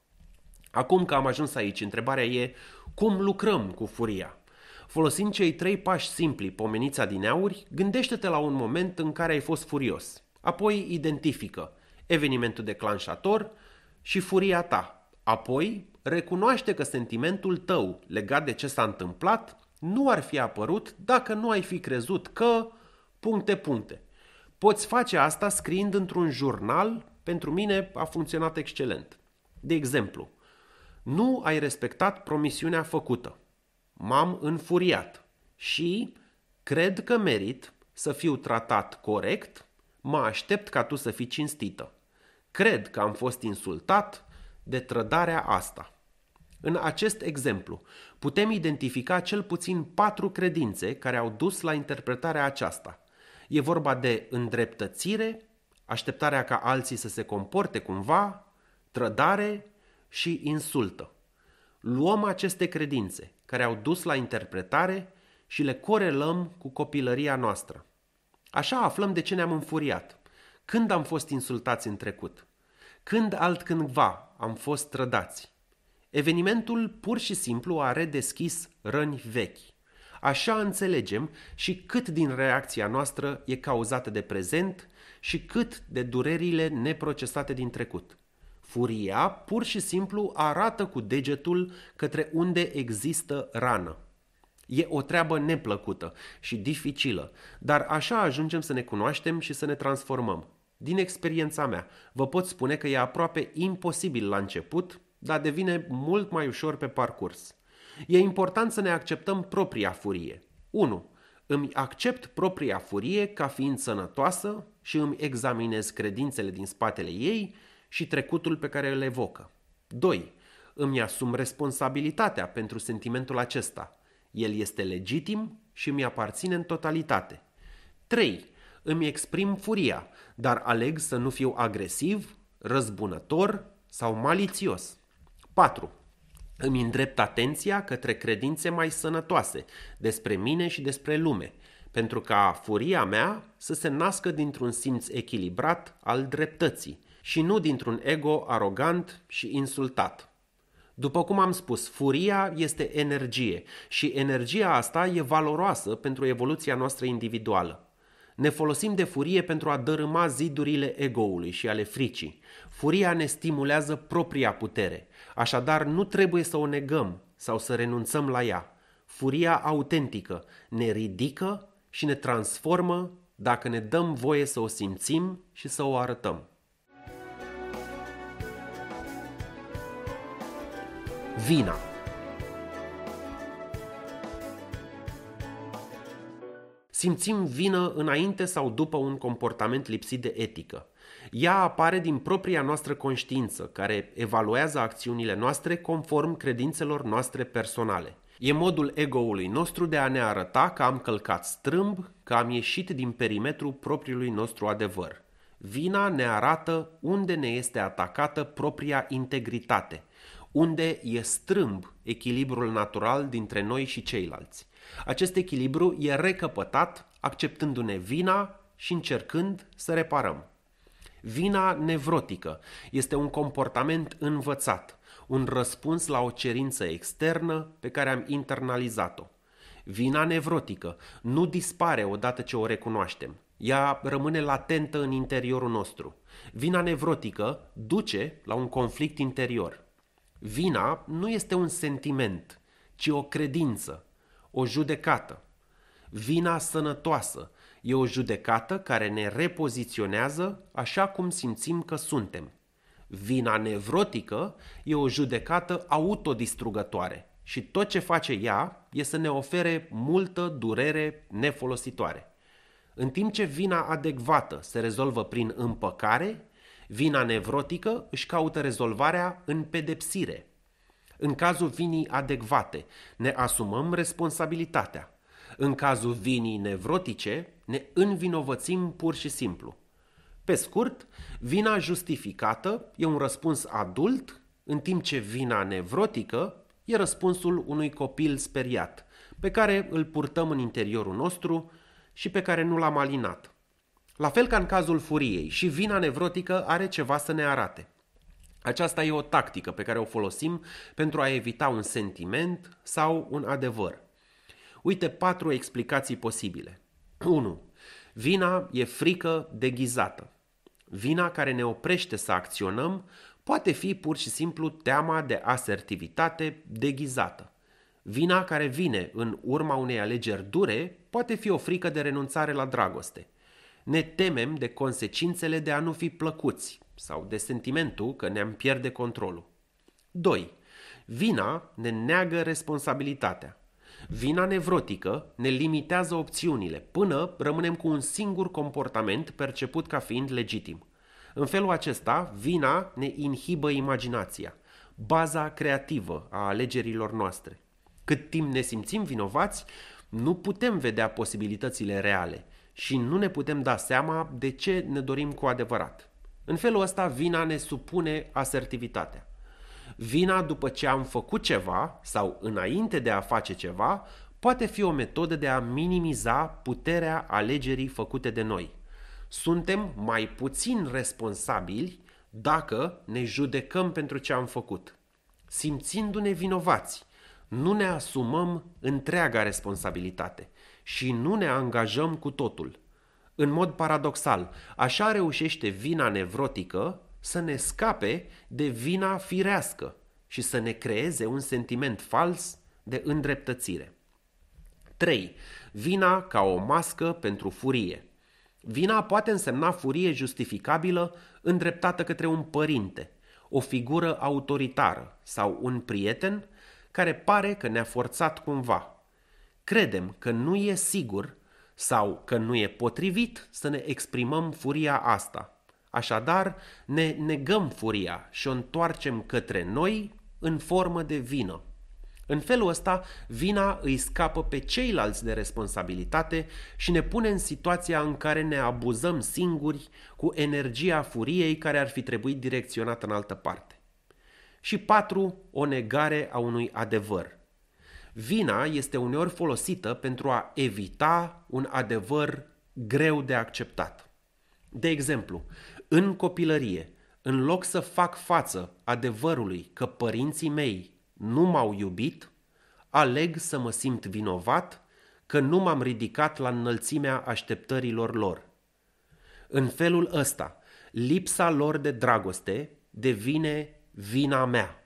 Acum că am ajuns aici, întrebarea e cum lucrăm cu furia. Folosind cei 3 pași simpli pomeniți adineauri, gândește-te la un moment în care ai fost furios. Apoi identifică evenimentul declanșator și furia ta. Apoi recunoaște că sentimentul tău legat de ce s-a întâmplat nu ar fi apărut dacă nu ai fi crezut că... puncte. Poți face asta scriind într-un jurnal, pentru mine a funcționat excelent. De exemplu, nu ai respectat promisiunea făcută. M-am înfuriat și cred că merit să fiu tratat corect, mă aștept ca tu să fii cinstită. Cred că am fost insultat de trădarea asta. În acest exemplu, putem identifica cel puțin 4 credințe care au dus la interpretarea aceasta. E vorba de îndreptățire, așteptarea ca alții să se comporte cumva, trădare și insultă. Luăm aceste credințe care au dus la interpretare și le corelăm cu copilăria noastră. Așa aflăm de ce ne-am înfuriat, când am fost insultați în trecut, când altcândva am fost trădați. Evenimentul pur și simplu a redeschis răni vechi. Așa înțelegem și cât din reacția noastră e cauzată de prezent și cât de durerile neprocesate din trecut. Furia pur și simplu arată cu degetul către unde există rană. E o treabă neplăcută și dificilă, dar așa ajungem să ne cunoaștem și să ne transformăm. Din experiența mea, vă pot spune că e aproape imposibil la început, dar devine mult mai ușor pe parcurs. E important să ne acceptăm propria furie. 1. Îmi accept propria furie ca fiind sănătoasă și îmi examinez credințele din spatele ei și trecutul pe care îl evocă. 2. Îmi asum responsabilitatea pentru sentimentul acesta. El este legitim și mi aparține în totalitate. 3. Îmi exprim furia, dar aleg să nu fiu agresiv, răzbunător sau malițios. 4. Îmi îndrept atenția către credințe mai sănătoase despre mine și despre lume, pentru ca furia mea să se nască dintr-un simț echilibrat al dreptății și nu dintr-un ego arogant și insultat. După cum am spus, furia este energie și energia asta e valoroasă pentru evoluția noastră individuală. Ne folosim de furie pentru a dărâma zidurile egoului și ale fricii. Furia ne stimulează propria putere, așadar nu trebuie să o negăm sau să renunțăm la ea. Furia autentică ne ridică și ne transformă dacă ne dăm voie să o simțim și să o arătăm. Vina. Simțim vină înainte sau după un comportament lipsit de etică. Ea apare din propria noastră conștiință, care evaluează acțiunile noastre conform credințelor noastre personale. E modul ego-ului nostru de a ne arăta că am călcat strâmb, că am ieșit din perimetrul propriului nostru adevăr. Vina ne arată unde ne este atacată propria integritate, unde e strâmb echilibrul natural dintre noi și ceilalți. Acest echilibru e recăpătat acceptându-ne vina și încercând să reparăm. Vina nevrotică este un comportament învățat, un răspuns la o cerință externă pe care am internalizat-o. Vina nevrotică nu dispare odată ce o recunoaștem. Ea rămâne latentă în interiorul nostru. Vina nevrotică duce la un conflict interior. Vina nu este un sentiment, ci o credință, o judecată. Vina sănătoasă e o judecată care ne repoziționează așa cum simțim că suntem. Vina nevrotică e o judecată autodistrugătoare și tot ce face ea e să ne ofere multă durere nefolositoare. În timp ce vina adecvată se rezolvă prin împăcare, vina nevrotică își caută rezolvarea în pedepsire. În cazul vinii adecvate, ne asumăm responsabilitatea. În cazul vinii nevrotice, ne învinovățim pur și simplu. Pe scurt, vina justificată e un răspuns adult, în timp ce vina nevrotică e răspunsul unui copil speriat, pe care îl purtăm în interiorul nostru și pe care nu l-am alinat. La fel ca în cazul furiei, și vina nevrotică are ceva să ne arate. Aceasta e o tactică pe care o folosim pentru a evita un sentiment sau un adevăr. Uite 4 explicații posibile. 1. Vina e frică deghizată. Vina care ne oprește să acționăm poate fi pur și simplu teama de asertivitate deghizată. Vina care vine în urma unei alegeri dure poate fi o frică de renunțare la dragoste. Ne temem de consecințele de a nu fi plăcuți sau de sentimentul că ne-am pierde controlul. 2. Vina ne neagă responsabilitatea. Vina nevrotică ne limitează opțiunile până rămânem cu un singur comportament perceput ca fiind legitim. În felul acesta, vina ne inhibă imaginația, baza creativă a alegerilor noastre. Cât timp ne simțim vinovați, nu putem vedea posibilitățile reale și nu ne putem da seama de ce ne dorim cu adevărat. În felul ăsta, vina ne supune asertivitatea. Vina după ce am făcut ceva sau înainte de a face ceva poate fi o metodă de a minimiza puterea alegerii făcute de noi. Suntem mai puțin responsabili dacă ne judecăm pentru ce am făcut. Simțindu-ne vinovați, nu ne asumăm întreaga responsabilitate și nu ne angajăm cu totul. În mod paradoxal, așa reușește vina nevrotică să ne scape de vina firească și să ne creeze un sentiment fals de îndreptățire. 3. Vina ca o mască pentru furie. Vina poate însemna furie justificabilă îndreptată către un părinte, o figură autoritară sau un prieten care pare că ne-a forțat cumva. Credem că nu e sigur sau că nu e potrivit să ne exprimăm furia asta. Așadar, ne negăm furia și o întoarcem către noi în formă de vină. În felul ăsta, vina îi scapă pe ceilalți de responsabilitate și ne pune în situația în care ne abuzăm singuri cu energia furiei care ar fi trebuit direcționată în altă parte. Și 4. O negare a unui adevăr. Vina este uneori folosită pentru a evita un adevăr greu de acceptat. De exemplu, în copilărie, în loc să fac față adevărului că părinții mei nu m-au iubit, aleg să mă simt vinovat că nu m-am ridicat la înălțimea așteptărilor lor. În felul ăsta, lipsa lor de dragoste devine vina mea.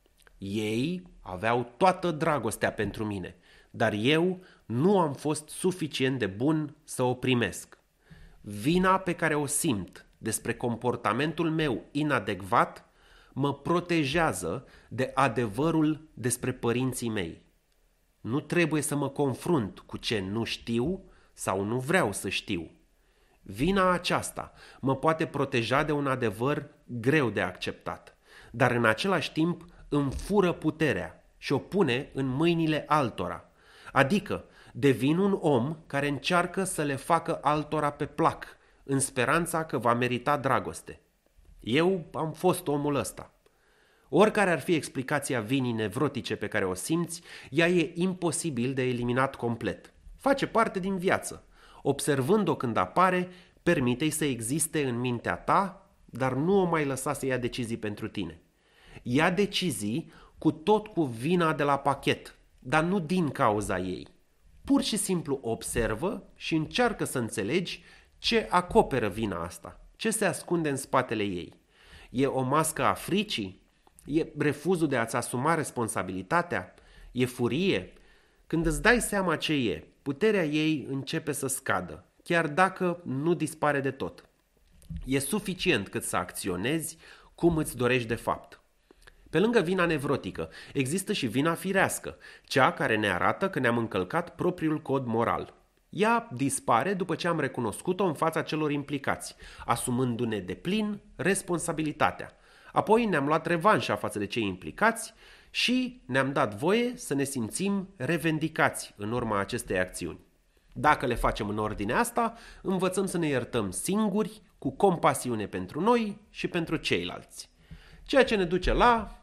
Ei aveau toată dragostea pentru mine, dar eu nu am fost suficient de bun să o primesc. Vina pe care o simt despre comportamentul meu inadecvat mă protejează de adevărul despre părinții mei. Nu trebuie să mă confrunt cu ce nu știu sau nu vreau să știu. Vina aceasta mă poate proteja de un adevăr greu de acceptat, dar în același timp îmi fură puterea și o pune în mâinile altora. Adică devin un om care încearcă să le facă altora pe plac, în speranța că va merita dragoste. Eu am fost omul ăsta. Oricare ar fi explicația vinii nevrotice pe care o simți, ea e imposibil de eliminat complet. Face parte din viață. Observând-o când apare, permite-i să existe în mintea ta, dar nu o mai lăsa să ia decizii pentru tine. Ia decizii cu vina de la pachet, dar nu din cauza ei. Pur și simplu observă și încearcă să înțelegi ce acoperă vina asta, ce se ascunde în spatele ei. E o mască a fricii? E refuzul de a-ți asuma responsabilitatea? E furie? Când îți dai seama ce e, puterea ei începe să scadă, chiar dacă nu dispare de tot. E suficient cât să acționezi cum îți dorești de fapt. Pe lângă vina nevrotică, există și vina firească, cea care ne arată că ne-am încălcat propriul cod moral. Ea dispare după ce am recunoscut-o în fața celor implicați, asumându-ne deplin responsabilitatea. Apoi ne-am luat revanșa față de cei implicați și ne-am dat voie să ne simțim revendicați în urma acestei acțiuni. Dacă le facem în ordinea asta, învățăm să ne iertăm singuri, cu compasiune pentru noi și pentru ceilalți. Ceea ce ne duce la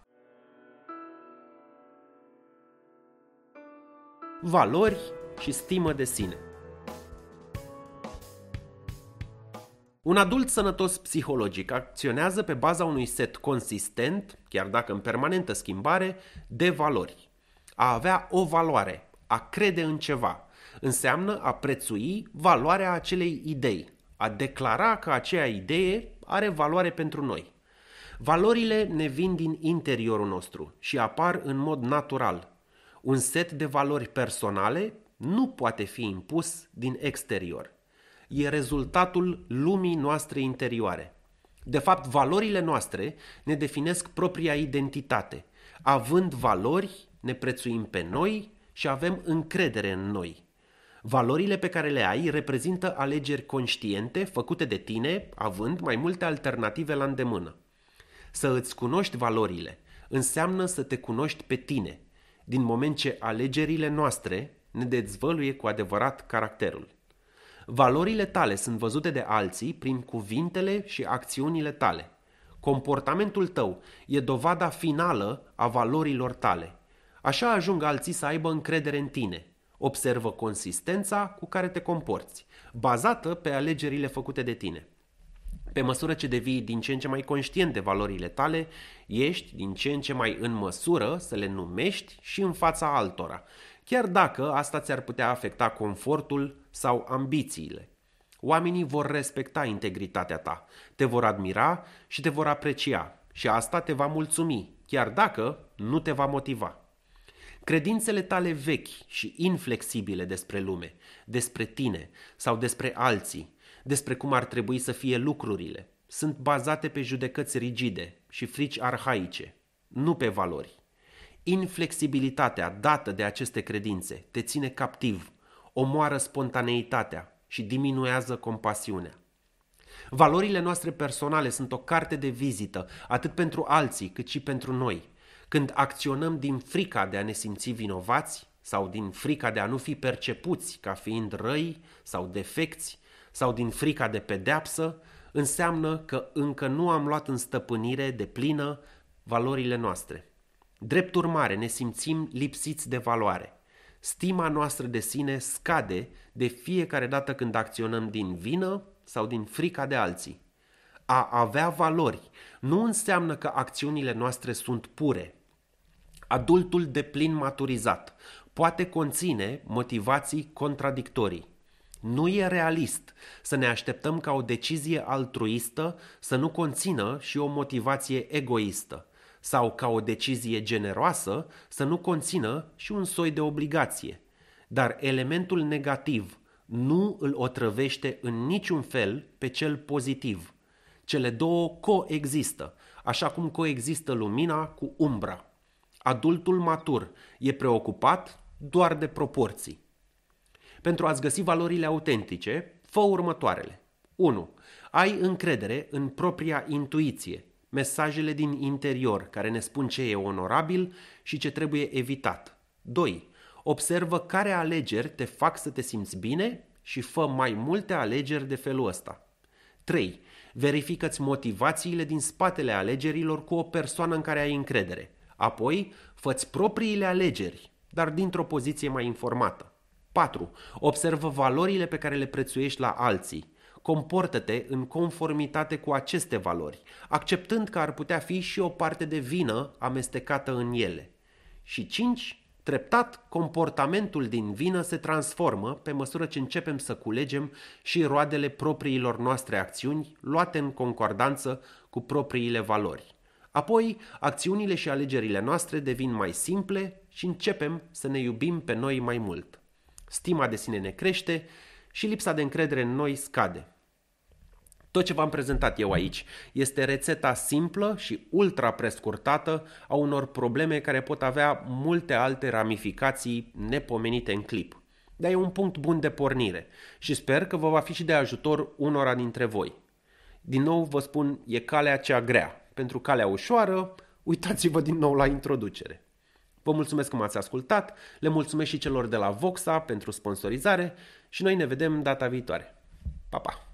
valori și stimă de sine. Un adult sănătos psihologic acționează pe baza unui set consistent, chiar dacă în permanentă schimbare, de valori. A avea o valoare, a crede în ceva, înseamnă a prețui valoarea acelei idei, a declara că aceea idee are valoare pentru noi. Valorile ne vin din interiorul nostru și apar în mod natural. Un set de valori personale nu poate fi impus din exterior. E rezultatul lumii noastre interioare. De fapt, valorile noastre ne definesc propria identitate. Având valori, ne prețuim pe noi și avem încredere în noi. Valorile pe care le ai reprezintă alegeri conștiente făcute de tine, având mai multe alternative la îndemână. Să îți cunoști valorile înseamnă să te cunoști pe tine, din moment ce alegerile noastre ne dezvăluie cu adevărat caracterul. Valorile tale sunt văzute de alții prin cuvintele și acțiunile tale. Comportamentul tău e dovada finală a valorilor tale. Așa ajung alții să aibă încredere în tine. Observă consistența cu care te comporți, bazată pe alegerile făcute de tine. Pe măsură ce devii din ce în ce mai conștient de valorile tale, ești din ce în ce mai în măsură să le numești și în fața altora, chiar dacă asta ți-ar putea afecta confortul sau ambițiile. Oamenii vor respecta integritatea ta, te vor admira și te vor aprecia și asta te va mulțumi, chiar dacă nu te va motiva. Credințele tale vechi și inflexibile despre lume, despre tine sau despre alții, despre cum ar trebui să fie lucrurile, sunt bazate pe judecăți rigide și frici arhaice, nu pe valori. Inflexibilitatea dată de aceste credințe te ține captiv, omoară spontaneitatea și diminuează compasiunea. Valorile noastre personale sunt o carte de vizită atât pentru alții cât și pentru noi. Când acționăm din frica de a ne simți vinovați sau din frica de a nu fi percepuți ca fiind răi sau defecți sau din frica de pedeapsă, înseamnă că încă nu am luat în stăpânire deplină valorile noastre. Drept urmare, ne simțim lipsiți de valoare. Stima noastră de sine scade de fiecare dată când acționăm din vină sau din frica de alții. A avea valori nu înseamnă că acțiunile noastre sunt pure. Adultul deplin maturizat poate conține motivații contradictorii. Nu e realist să ne așteptăm ca o decizie altruistă să nu conțină și o motivație egoistă sau ca o decizie generoasă să nu conțină și un soi de obligație. Dar elementul negativ nu îl otrăvește în niciun fel pe cel pozitiv. Cele două coexistă, așa cum coexistă lumina cu umbra. Adultul matur e preocupat doar de proporții. Pentru a-ți găsi valorile autentice, fă următoarele. 1. Ai încredere în propria intuiție, mesajele din interior care ne spun ce e onorabil și ce trebuie evitat. 2. Observă care alegeri te fac să te simți bine și fă mai multe alegeri de felul ăsta. 3. Verifică-ți motivațiile din spatele alegerilor cu o persoană în care ai încredere. Apoi, fă-ți propriile alegeri, dar dintr-o poziție mai informată. 4. Observă valorile pe care le prețuiești la alții. Comportă-te în conformitate cu aceste valori, acceptând că ar putea fi și o parte de vină amestecată în ele. Și 5. Treptat, comportamentul din vină se transformă pe măsură ce începem să culegem și roadele propriilor noastre acțiuni luate în concordanță cu propriile valori. Apoi, acțiunile și alegerile noastre devin mai simple și începem să ne iubim pe noi mai mult. Stima de sine ne crește și lipsa de încredere în noi scade. Tot ce v-am prezentat eu aici este rețeta simplă și ultra prescurtată a unor probleme care pot avea multe alte ramificații nepomenite în clip. Dar e un punct bun de pornire și sper că vă va fi și de ajutor unora dintre voi. Din nou vă spun, e calea cea grea. Pentru calea ușoară, uitați-vă din nou la introducere. Vă mulțumesc că m-ați ascultat, le mulțumesc și celor de la Voxa pentru sponsorizare și noi ne vedem data viitoare. Pa, pa!